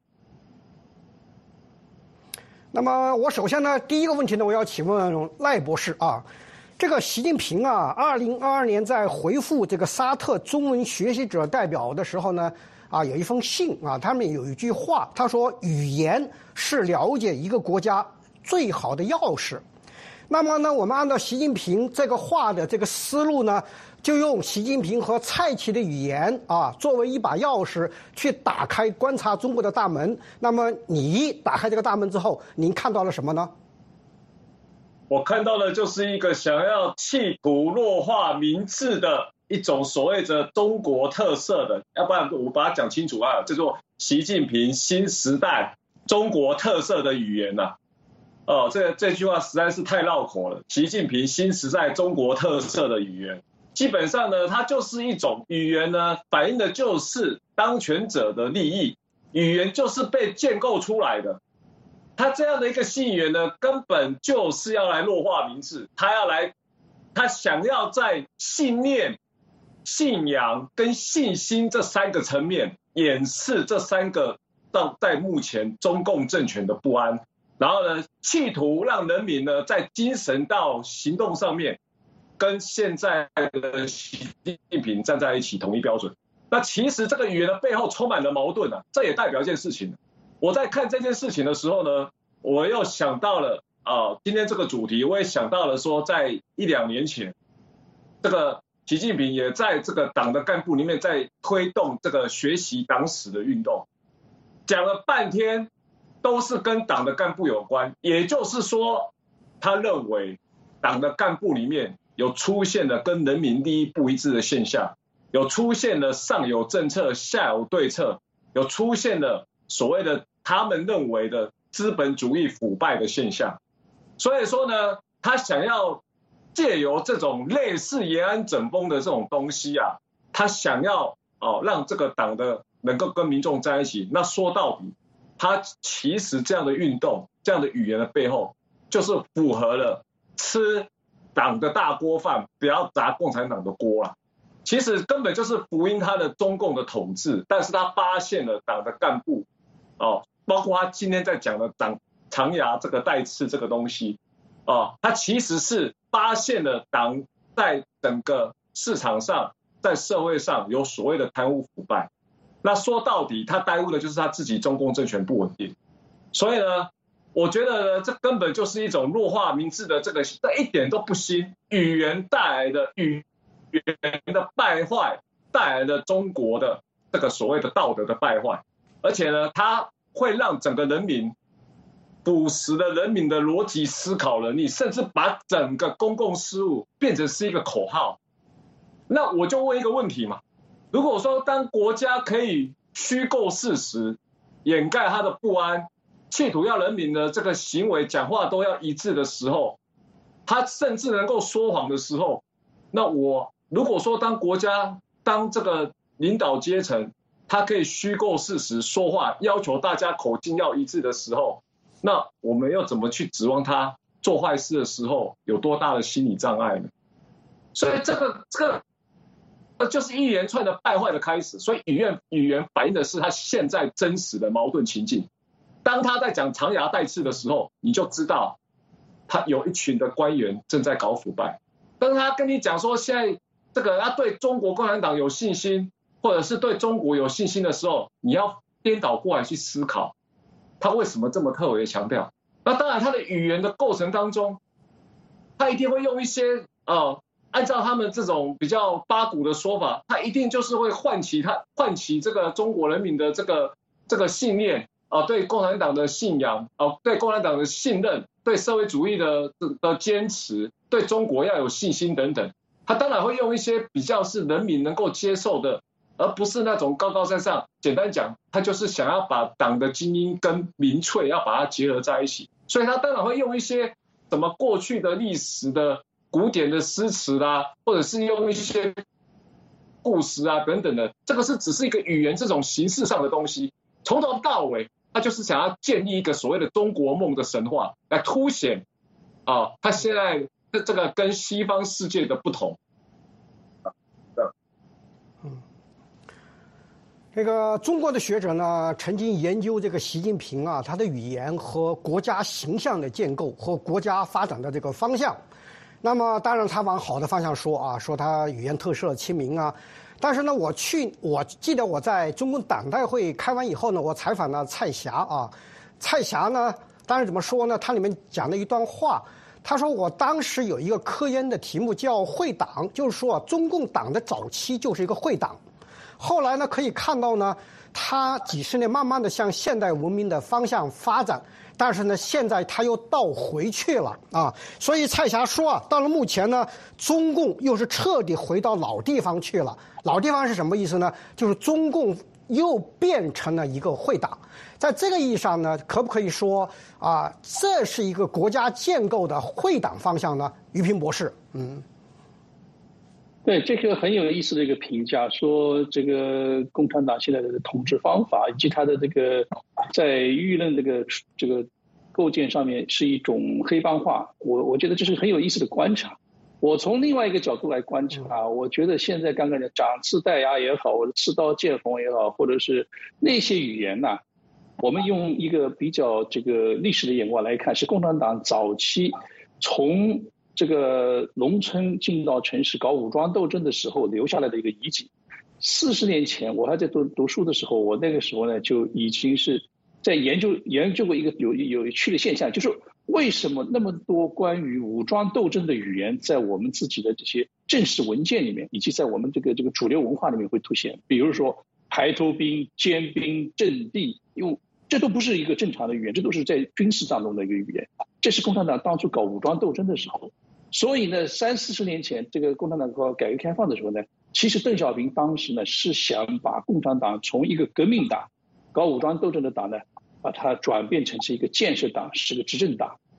那么我首先呢，第一个问题呢，我要请问赖博士啊，这个习近平啊，二零二二年在回复这个沙特中文学习者代表的时候呢，啊，有一封信啊，他们有一句话，他说语言是了解一个国家最好的钥匙。那么呢，我们按照习近平这个话的这个思路呢，就用习近平和蔡奇的语言啊，作为一把钥匙去打开观察中国的大门。那么你打开这个大门之后，您看到了什么呢？ 我看到的就是一个想要企图弱化民智的一种所谓的中国特色的，要不然我把它讲清楚啊，叫做习近平新时代中国特色的语言呐、啊。哦，这这句话实在是太绕口了。习近平新时代中国特色的语言，基本上呢，它就是一种语言呢，反映的就是当权者的利益，语言就是被建构出来的。他这样的一个新语言呢，根本就是要来弱化民智，他要来，他想要在信念、信仰跟信心这三个层面掩饰这三个到在目前中共政权的不安。然后呢，企图让人民呢在精神到行动上面跟现在的习近平站在一起，统一标准。那其实这个语言的背后充满了矛盾啊，这也代表一件事情。我在看这件事情的时候呢，我又想到了啊、呃，今天这个主题，我也想到了说，在一两年前，这个习近平也在这个党的干部里面在推动这个学习党史的运动，讲了半天。都是跟党的干部有关，也就是说，他认为党的干部里面有出现了跟人民利益不一致的现象，有出现了上有政策下有对策，有出现了所谓的他们认为的资本主义腐败的现象。所以说呢，他想要借由这种类似延安整风的这种东西啊，他想要哦让这个党的能够跟民众在一起。那说到底，他其实这样的运动、这样的语言的背后，就是符合了吃党的大锅饭，不要砸共产党的锅啦。其实根本就是福音他的中共的统治，但是他发现了党的干部哦，包括他今天在讲的长长牙这个带刺这个东西哦，他其实是发现了党在整个市场上、在社会上有所谓的贪污腐败。那说到底，他耽误的就是他自己中共政权不稳定。所以呢，我觉得呢，这根本就是一种弱化民智的这个，这一点都不新。语言带来的语言的败坏，带来了中国的这个所谓的道德的败坏，而且呢，它会让整个人民腐蚀了人民的逻辑思考能力，甚至把整个公共事务变成是一个口号。那我就问一个问题嘛，如果说当国家可以虚构事实，掩盖他的不安，企图要人民的这个行为、讲话都要一致的时候，他甚至能够说谎的时候，那我如果说当国家、当这个领导阶层，他可以虚构事实、说话，要求大家口径要一致的时候，那我们又怎么去指望他做坏事的时候有多大的心理障碍呢？所以这个这个。就是一连串的败坏的开始，所以语言语言反映的是他现在真实的矛盾情境。当他在讲长牙带刺的时候，你就知道他有一群的官员正在搞腐败。当他跟你讲说现在这个他对中国共产党有信心，或者是对中国有信心的时候，你要颠倒过来去思考，他为什么这么特别强调？那当然，他的语言的构成当中，他一定会用一些呃。按照他们这种比较八股的说法，他一定就是会唤起他唤起这个中国人民的这个这个信念啊，对共产党的信仰啊，对共产党的信任，对社会主义的的坚持，对中国要有信心等等。他当然会用一些比较是人民能够接受的，而不是那种高高在上。简单讲，他就是想要把党的精英跟民粹要把它结合在一起，所以他当然会用一些什么过去的历史的。古典的诗词啦，或者是用一些故事啊等等的，这个是只是一个语言这种形式上的东西，从头到尾，他就是想要建立一个所谓的中国梦的神话，来凸显啊，他现在这个跟西方世界的不同。 嗯，这个中国的学者呢，曾经研究这个习近平啊，他的语言和国家形象的建构和国家发展的这个方向。那么当然他往好的方向说啊，说他语言特色亲民啊，但是呢，我去我记得我在中共党代会开完以后呢，我采访了蔡霞啊，蔡霞呢，当然怎么说呢，他里面讲了一段话，他说我当时有一个科研的题目叫会党，就是说啊，中共党的早期就是一个会党，后来呢可以看到呢，它几十年慢慢的向现代文明的方向发展。但是呢，现在他又倒回去了啊，所以蔡霞说啊，到了目前呢，中共又是彻底回到老地方去了。老地方是什么意思呢？就是中共又变成了一个会党。在这个意义上呢，可不可以说啊，这是一个国家建构的会党方向呢？于平博士，嗯， 对，这个很有意思的一个评价，说这个共产党现在的统治方法以及它的这个在舆论这个这个构建上面是一种黑帮化，我我觉得这是很有意思的观察。我从另外一个角度来观察，我觉得现在刚刚的长刺带牙也好，或者刺刀见红也好，或者是那些语言呐、啊，我们用一个比较这个历史的眼光来看，是共产党早期从这个农村进到城市搞武装斗争的时候留下来的一个遗迹。四十年前我还在读读书的时候，我那个时候呢就已经是在研究研究过一个有有趣的现象，就是为什么那么多关于武装斗争的语言在我们自己的这些正式文件里面，以及在我们这个这个主流文化里面会凸显，比如说排头兵、尖兵、阵地，因为这都不是一个正常的语言，这都是在军事当中的一个语言。这是共产党当初搞武装斗争的时候。所以呢，三四十年前，这个共产党搞改革开放的时候呢，其实邓小平当时呢是想把共产党从一个革命党、搞武装斗争的党呢，把它转变成是一个建设党，是个执政党。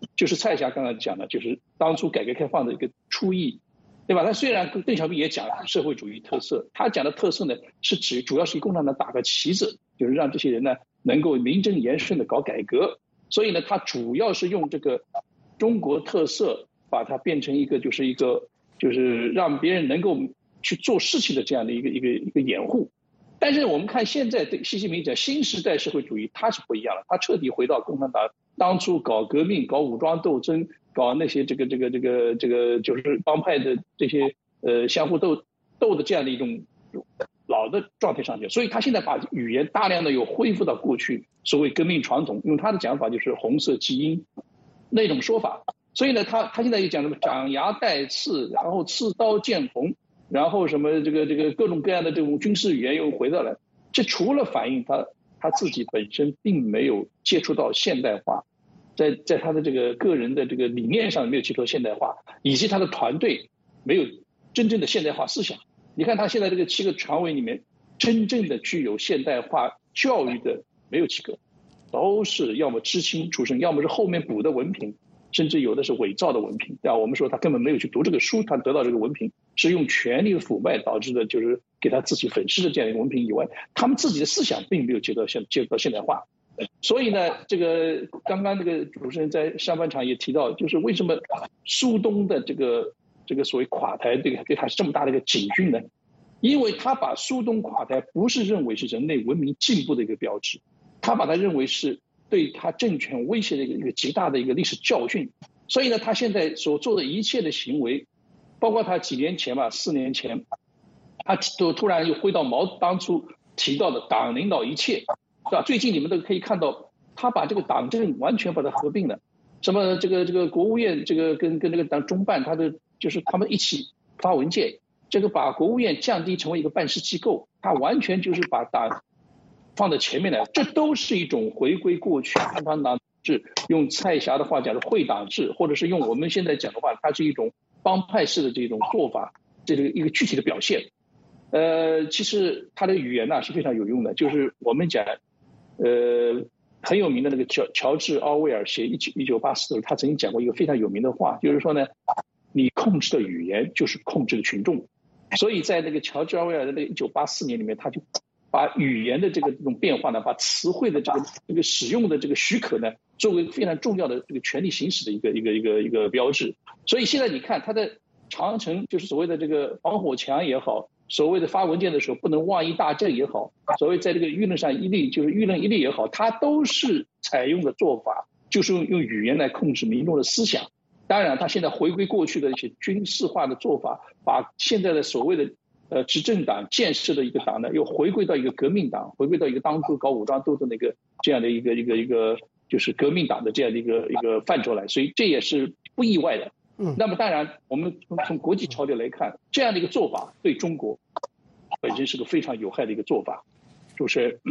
就是蔡霞刚才讲的，就是当初改革开放的一个初意，对吧？他虽然邓小平也讲了社会主义特色，他讲的特色呢是指主要是以共产党打个旗子，就是让这些人呢能够名正言顺的搞改革。所以呢，他主要是用这个中国特色把它变成一个就是一个就是让别人能够去做事情的这样的一个一个一个掩护。但是我们看现在对习近平讲新时代社会主义，它是不一样了，它彻底回到共产党当初搞革命、搞武装斗争、搞那些这个这个这个这个就是帮派的这些呃相互斗斗的这样的一种老的状态上去。所以他现在把语言大量的又恢复到过去所谓革命传统，用他的讲法就是红色基因那种说法。所以呢，他他现在又讲什么长牙带刺，然后刺刀见红。然后什么这个这个各种各样的这种军事语言又回到了，这除了反映他他自己本身并没有接触到现代化，在在他的这个个人的这个理念上没有接触到现代化，以及他的团队没有真正的现代化思想。你看他现在这个七个常委里面，真正的具有现代化教育的没有几个，都是要么知青出身，要么是后面补的文凭。甚至有的是伪造的文凭，对吧？我们说他根本没有去读这个书，他得到这个文凭是用权力腐败导致的，就是给他自己粉饰的这样一个文凭以外，他们自己的思想并没有接到现接到现代化。所以呢，这个刚刚这个主持人在上半场也提到，就是为什么苏东的这个这个所谓垮台对对他是这么大的一个警讯呢？因为他把苏东垮台不是认为是人类文明进步的一个标志，他把它认为是对他政权威胁的一个一个极大的一个历史教训。所以呢，他现在所做的一切的行为，包括他几年前吧，四年前，他都突然又回到毛当初提到的党领导一切，是吧？最近你们都可以看到，他把这个党政完全把它合并了，什么这个这个国务院这个跟跟这个党中办，他的就是他们一起发文件，这个把国务院降低成为一个办事机构，他完全就是把党放在前面来，这都是一种回归过去共产党制，用蔡霞的话讲是会党制，或者是用我们现在讲的话，它是一种帮派式的这种做法，这个一个具体的表现。呃，其实他的语言呢、啊、是非常有用的，就是我们讲，呃，很有名的那个乔乔治奥威尔写一九一九八四的时候，他曾经讲过一个非常有名的话，就是说呢，你控制的语言就是控制的群众。所以在那个乔治奥威尔的那个一九八四年里面，他就把语言的这个这种变化呢，把词汇的这个这个使用的这个许可呢，作为非常重要的这个权力行使的一个一个一个一个标志。所以现在你看他的长城，就是所谓的这个防火墙也好，所谓的发文件的时候不能妄议大政也好，所谓在这个舆论上一律就是舆论一律也好，它都是采用的做法，就是用用语言来控制民众的思想。当然，他现在回归过去的一些军事化的做法，把现在的所谓的呃执政党建设的一个党呢，又回归到一个革命党，回归到一个当初搞武装斗争的一个这样的一个一个一个就是革命党的这样的一个一个范畴来，所以这也是不意外的。嗯，那么当然，我们从从国际潮流来看，这样的一个做法对中国本身是个非常有害的一个做法，主持人。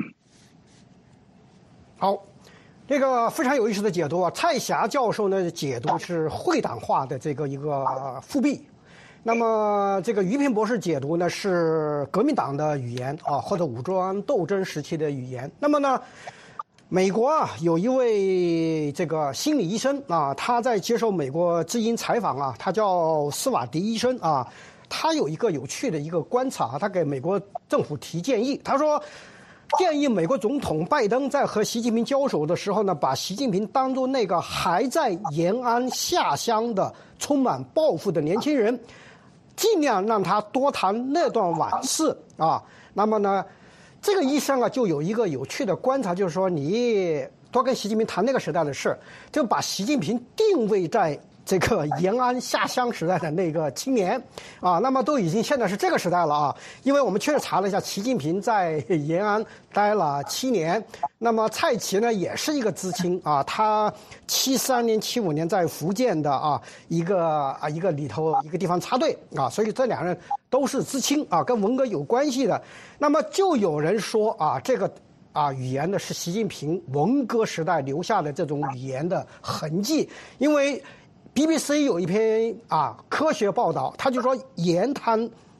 好，这个非常有意思的解读啊，蔡霞教授呢解读是会党化的这个一个复辟，那么这个于平博士解读呢是革命党的语言啊，或者武装斗争时期的语言。那么呢，美国啊有一位这个心理医生啊，他在接受美国之音采访啊，他叫斯瓦迪医生啊，他有一个有趣的一个观察，他给美国政府提建议，他说建议美国总统拜登在和习近平交手的时候呢，把习近平当作那个还在延安下乡的充满抱负的年轻人，尽量让他多谈那段往事啊。那么呢，这个医生啊就有一个有趣的观察，就是说你多跟习近平谈那个时代的事，就把习近平定位在这个延安下乡时代的那个青年啊，那么都已经现在是这个时代了啊，因为我们确实查了一下，习近平在延安待了七年，那么蔡奇呢也是一个知青啊，他七三年、七五年在福建的啊一个啊一个里头一个地方插队啊，所以这两人都是知青啊，跟文革有关系的。那么就有人说啊，这个啊语言呢是习近平文革时代留下的这种语言的痕迹，因为B B C 有一篇啊科学报道，他就说言谈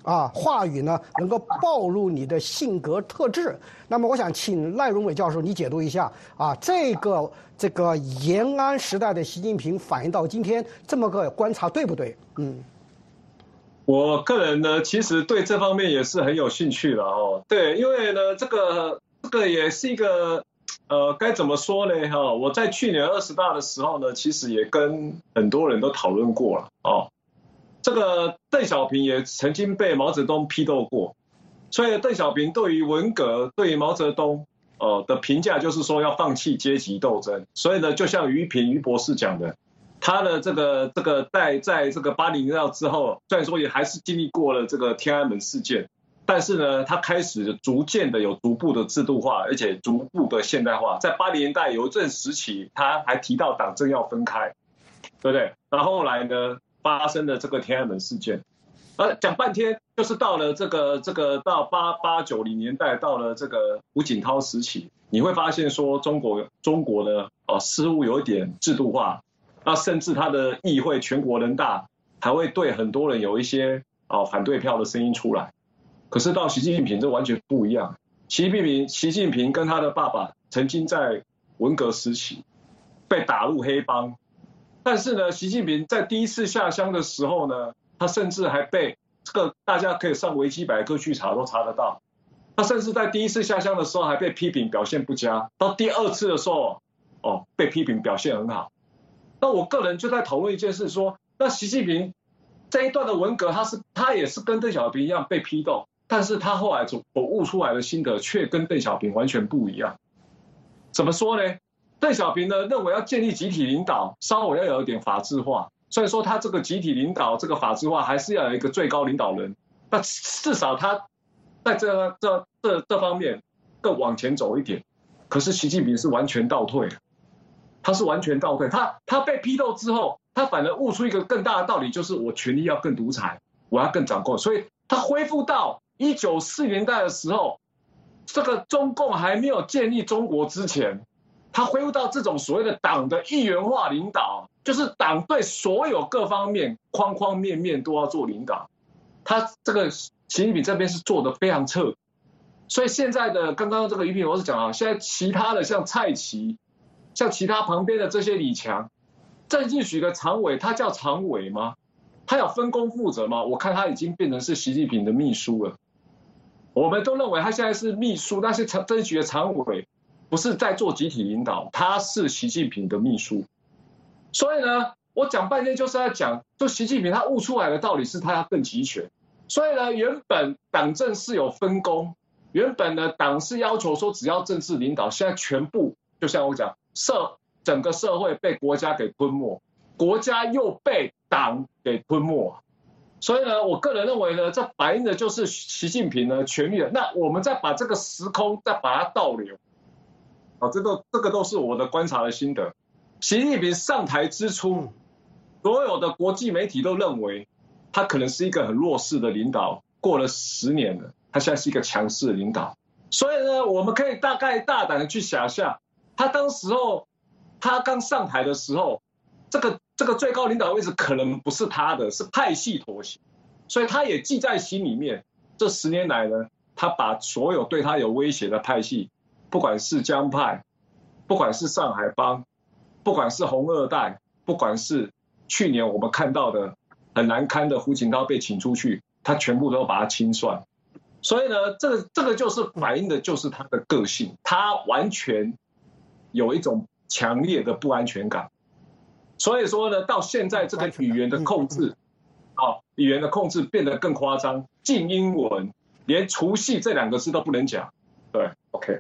啊，话语呢能够暴露你的性格特质。那么，我想请赖荣伟教授你解读一下啊，这个这个延安时代的习近平反映到今天这么个观察对不对？嗯， 我个人呢，其实对这方面也是很有兴趣的哦。对，因为呢，这个这个也是一个呃，该怎么说呢？哈，我在去年二十大的时候呢，其实也跟很多人都讨论过了哦。这个邓小平也曾经被毛泽东批斗过，所以邓小平对于文革、对于毛泽东呃的评价就是说要放弃阶级斗争。所以呢，就像于平于博士讲的，他的这个这个在在这个八零年代之后，虽然说也还是经历过了这个天安门事件，但是呢，他开始逐渐的有逐步的制度化，而且逐步的现代化。在八零年代有一阵时期，他还提到党政要分开，对不对？然后后来呢，发生的这个天安门事件，呃，讲半天就是到了这个这个到八八九零年代，到了这个胡锦涛时期，你会发现说中国中国呢，呃，似乎有一点制度化，那甚至他的议会全国人大还会对很多人有一些哦反对票的声音出来。可是到习近平这完全不一样，习近平习近平跟他的爸爸曾经在文革时期被打入黑帮。但是呢，习近平在第一次下乡的时候呢，他甚至还被这个大家可以上维基百科去查都查得到。他甚至在第一次下乡的时候还被批评表现不佳，到第二次的时候，哦，被批评表现很好。那我个人就在讨论一件事说，那习近平这一段的文革，他是他也是跟邓小平一样被批斗，但是他后来所悟出来的心得却跟邓小平完全不一样。怎么说呢？邓小平呢认为要建立集体领导，稍微要有一点法治化。虽然说他这个集体领导这个法治化还是要有一个最高领导人，那至少他在这这这这方面更往前走一点。可是习近平是完全倒退，他是完全倒退。他他被批斗之后，他反而悟出一个更大的道理，就是我权力要更独裁，我要更掌控。所以他恢复到一九四零年代的时候，这个中共还没有建立中国之前。他恢复到这种所谓的党的一元化领导，就是党对所有各方面方方面面都要做领导。他这个习近平这边是做得非常彻底，所以现在的刚刚这个于平博士讲啊，现在其他的像蔡奇，像其他旁边的这些李强，政治局的常委，他叫常委吗？他有分工负责吗？我看他已经变成是习近平的秘书了。我们都认为他现在是秘书，那些政治局的常委。不是在做集体领导，他是习近平的秘书。所以呢，我讲半天就是在讲，就习近平他悟出来的道理是他要更集权。所以呢，原本党政是有分工，原本呢党是要求说只要政治领导，现在全部就像我讲，社整个社会被国家给吞没，国家又被党给吞没。所以呢，我个人认为呢，这反映的就是习近平呢权力的。那我们再把这个时空再把它倒流。啊，这个这个都是我的观察的心得。习近平上台之初，所有的国际媒体都认为他可能是一个很弱势的领导。过了十年了，他现在是一个强势的领导。所以呢，我们可以大概大胆的去想象，他当时候他刚上台的时候，这个这个最高领导位置可能不是他的，是派系妥协。所以他也记在心里面。这十年来呢，他把所有对他有威胁的派系。不管是江派，不管是上海帮，不管是红二代，不管是去年我们看到的很难堪的胡锦涛被请出去，他全部都把它清算。所以呢，这个这个就是反映的就是他的个性，他完全有一种强烈的不安全感。所以说呢，到现在这个语言的控制，啊，语言的控制变得更夸张，禁英文，连除夕这两个字都不能讲。对 ，OK。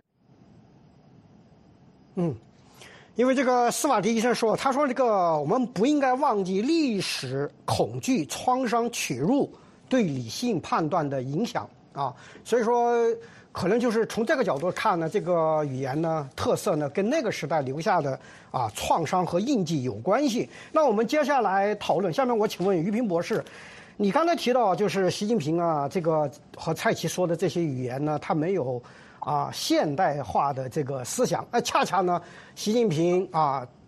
嗯，因为这个斯瓦蒂医生说，他说这个我们不应该忘记历史恐惧、创伤屈辱对理性判断的影响啊，所以说可能就是从这个角度看呢，这个语言呢特色呢跟那个时代留下的啊创伤和印记有关系。那我们接下来讨论，下面我请问于平博士，你刚才提到就是习近平啊，这个和蔡奇说的这些语言呢，他没有。啊，现代化的这个思想，那恰恰呢，习近平啊，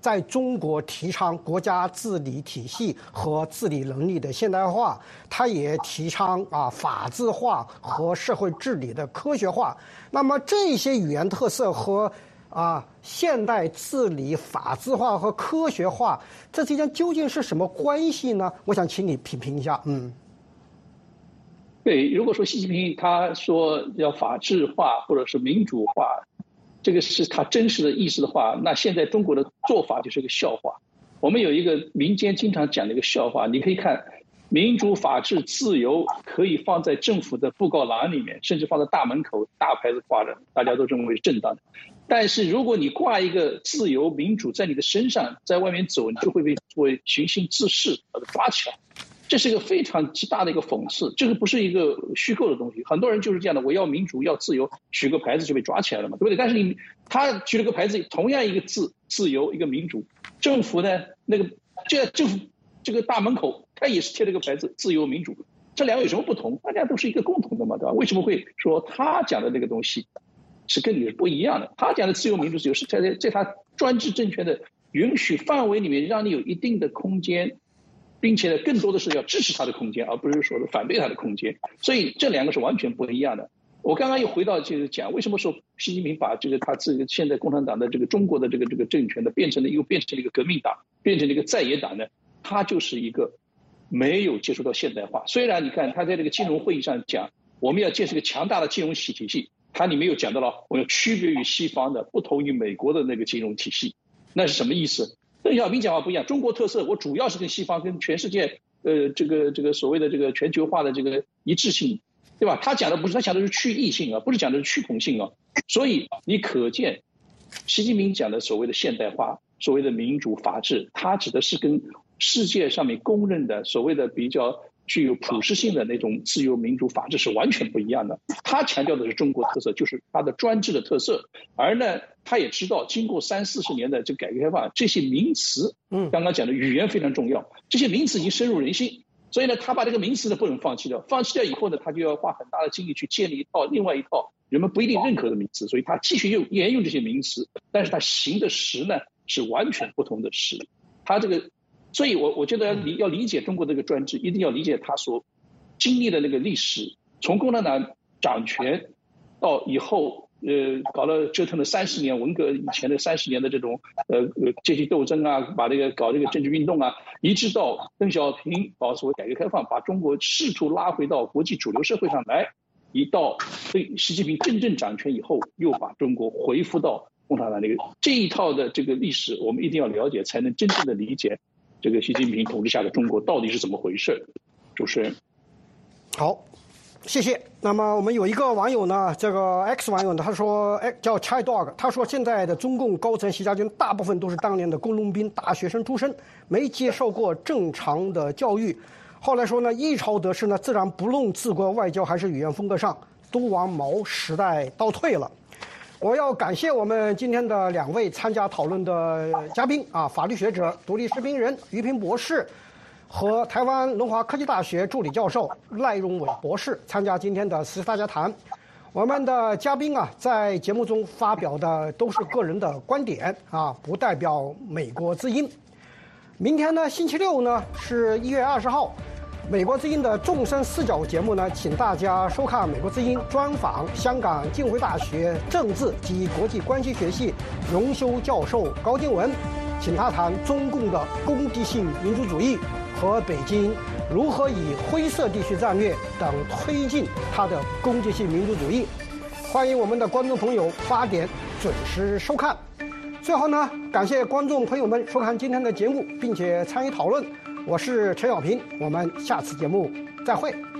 在中国提倡国家治理体系和治理能力的现代化，他也提倡啊法治化和社会治理的科学化。那么这些语言特色和啊现代治理法治化和科学化这之间究竟是什么关系呢？我想请你品评一下。嗯。 对，如果说习近平他说要法治化或者是民主化，这个是他真实的意思的话，那现在中国的做法就是个笑话。我们有一个民间经常讲的一个笑话，你可以看民主、法治、自由可以放在政府的布告栏里面，甚至放在大门口大牌子挂着，大家都认为是正当的。但是如果你挂一个自由民主在你的身上，在外面走，你就会被作为寻衅滋事把它抓起来。这是一个非常极大的一个讽刺，这个不是一个虚构的东西。很多人就是这样的，我要民主要自由，举个牌子就被抓起来了嘛，对不对？但是你他举了个牌子，同样一个字自由，一个民主，政府呢那个这政府这个大门口他也是贴了个牌子自由民主，这两个有什么不同？大家都是一个共同的嘛，对吧？为什么会说他讲的那个东西是跟你是不一样的？他讲的自由民主自由是在在他专制政权的允许范围里面，让你有一定的空间。并且呢，更多的是要支持他的空间，而不是说反对他的空间。所以这两个是完全不一样的。我刚刚又回到就是讲，为什么说习近平把这个他这个现在共产党的这个中国的这个这个政权呢，变成了又变成了一个革命党，变成了一个在野党呢？他就是一个没有接触到现代化。虽然你看他在这个金融会议上讲，我们要建设一个强大的金融体体系，他里面又讲到了我要区别于西方的，不同于美国的那个金融体系，那是什么意思？邓小平讲话不一样，中国特色我主要是跟西方跟全世界呃这个这个所谓的这个全球化的这个一致性，对吧？他讲的不是，他讲的是区异性啊，不是讲的是趋同性啊。所以你可见习近平讲的所谓的现代化，所谓的民主法治，他指的是跟世界上面公认的所谓的比较具有普适性的那种自由民主法治是完全不一样的。他强调的是中国特色，就是他的专制的特色。而呢他也知道经过三四十年的这个改革开放，这些名词嗯，刚刚讲的语言非常重要，这些名词已经深入人心，所以呢他把这个名词呢不能放弃掉，放弃掉以后呢他就要花很大的精力去建立一套另外一套人们不一定认可的名词，所以他继续用沿用这些名词，但是他行的实呢是完全不同的实。他这个所以我我觉得要理要理解中国这个专制，一定要理解他所经历的那个历史，从共产党掌权到以后呃搞了折腾了三十年，文革以前的三十年的这种呃呃阶级斗争啊，把这个搞这个政治运动啊，一直到邓小平搞所谓改革开放，把中国试图拉回到国际主流社会上来，一到对习近平真正掌权以后，又把中国恢复到共产党那个这一套的这个历史，我们一定要了解，才能真正的理解这个习近平统治下的中国到底是怎么回事。主持人， 好，谢谢。那么我们有一个网友呢，这个 X 网友呢，他说，哎，叫 Chai Dog， 他说现在的中共高层习家军大部分都是当年的工农兵大学生出身，没接受过正常的教育。后来说呢，一朝得势呢，自然不论治国外交还是语言风格上，都往毛时代倒退了。我要感谢我们今天的两位参加讨论的嘉宾啊，法律学者、独立视频人于平博士和台湾龙华科技大学助理教授赖荣伟博士参加今天的时事大家谈。我们的嘉宾啊，在节目中发表的都是个人的观点啊，不代表美国之音。明天呢，星期六呢是一月二十号。美国之音的众生视角节目呢，请大家收看美国之音专访香港浸会大学政治及国际关系学系荣休教授高静文，请他谈中共的攻击性民主主义和北京如何以灰色地区战略等推进他的攻击性民主主义。欢迎我们的观众朋友八点准时收看。最后呢，感谢观众朋友们收看今天的节目，并且参与讨论。我是陈小平，我们下次节目再会。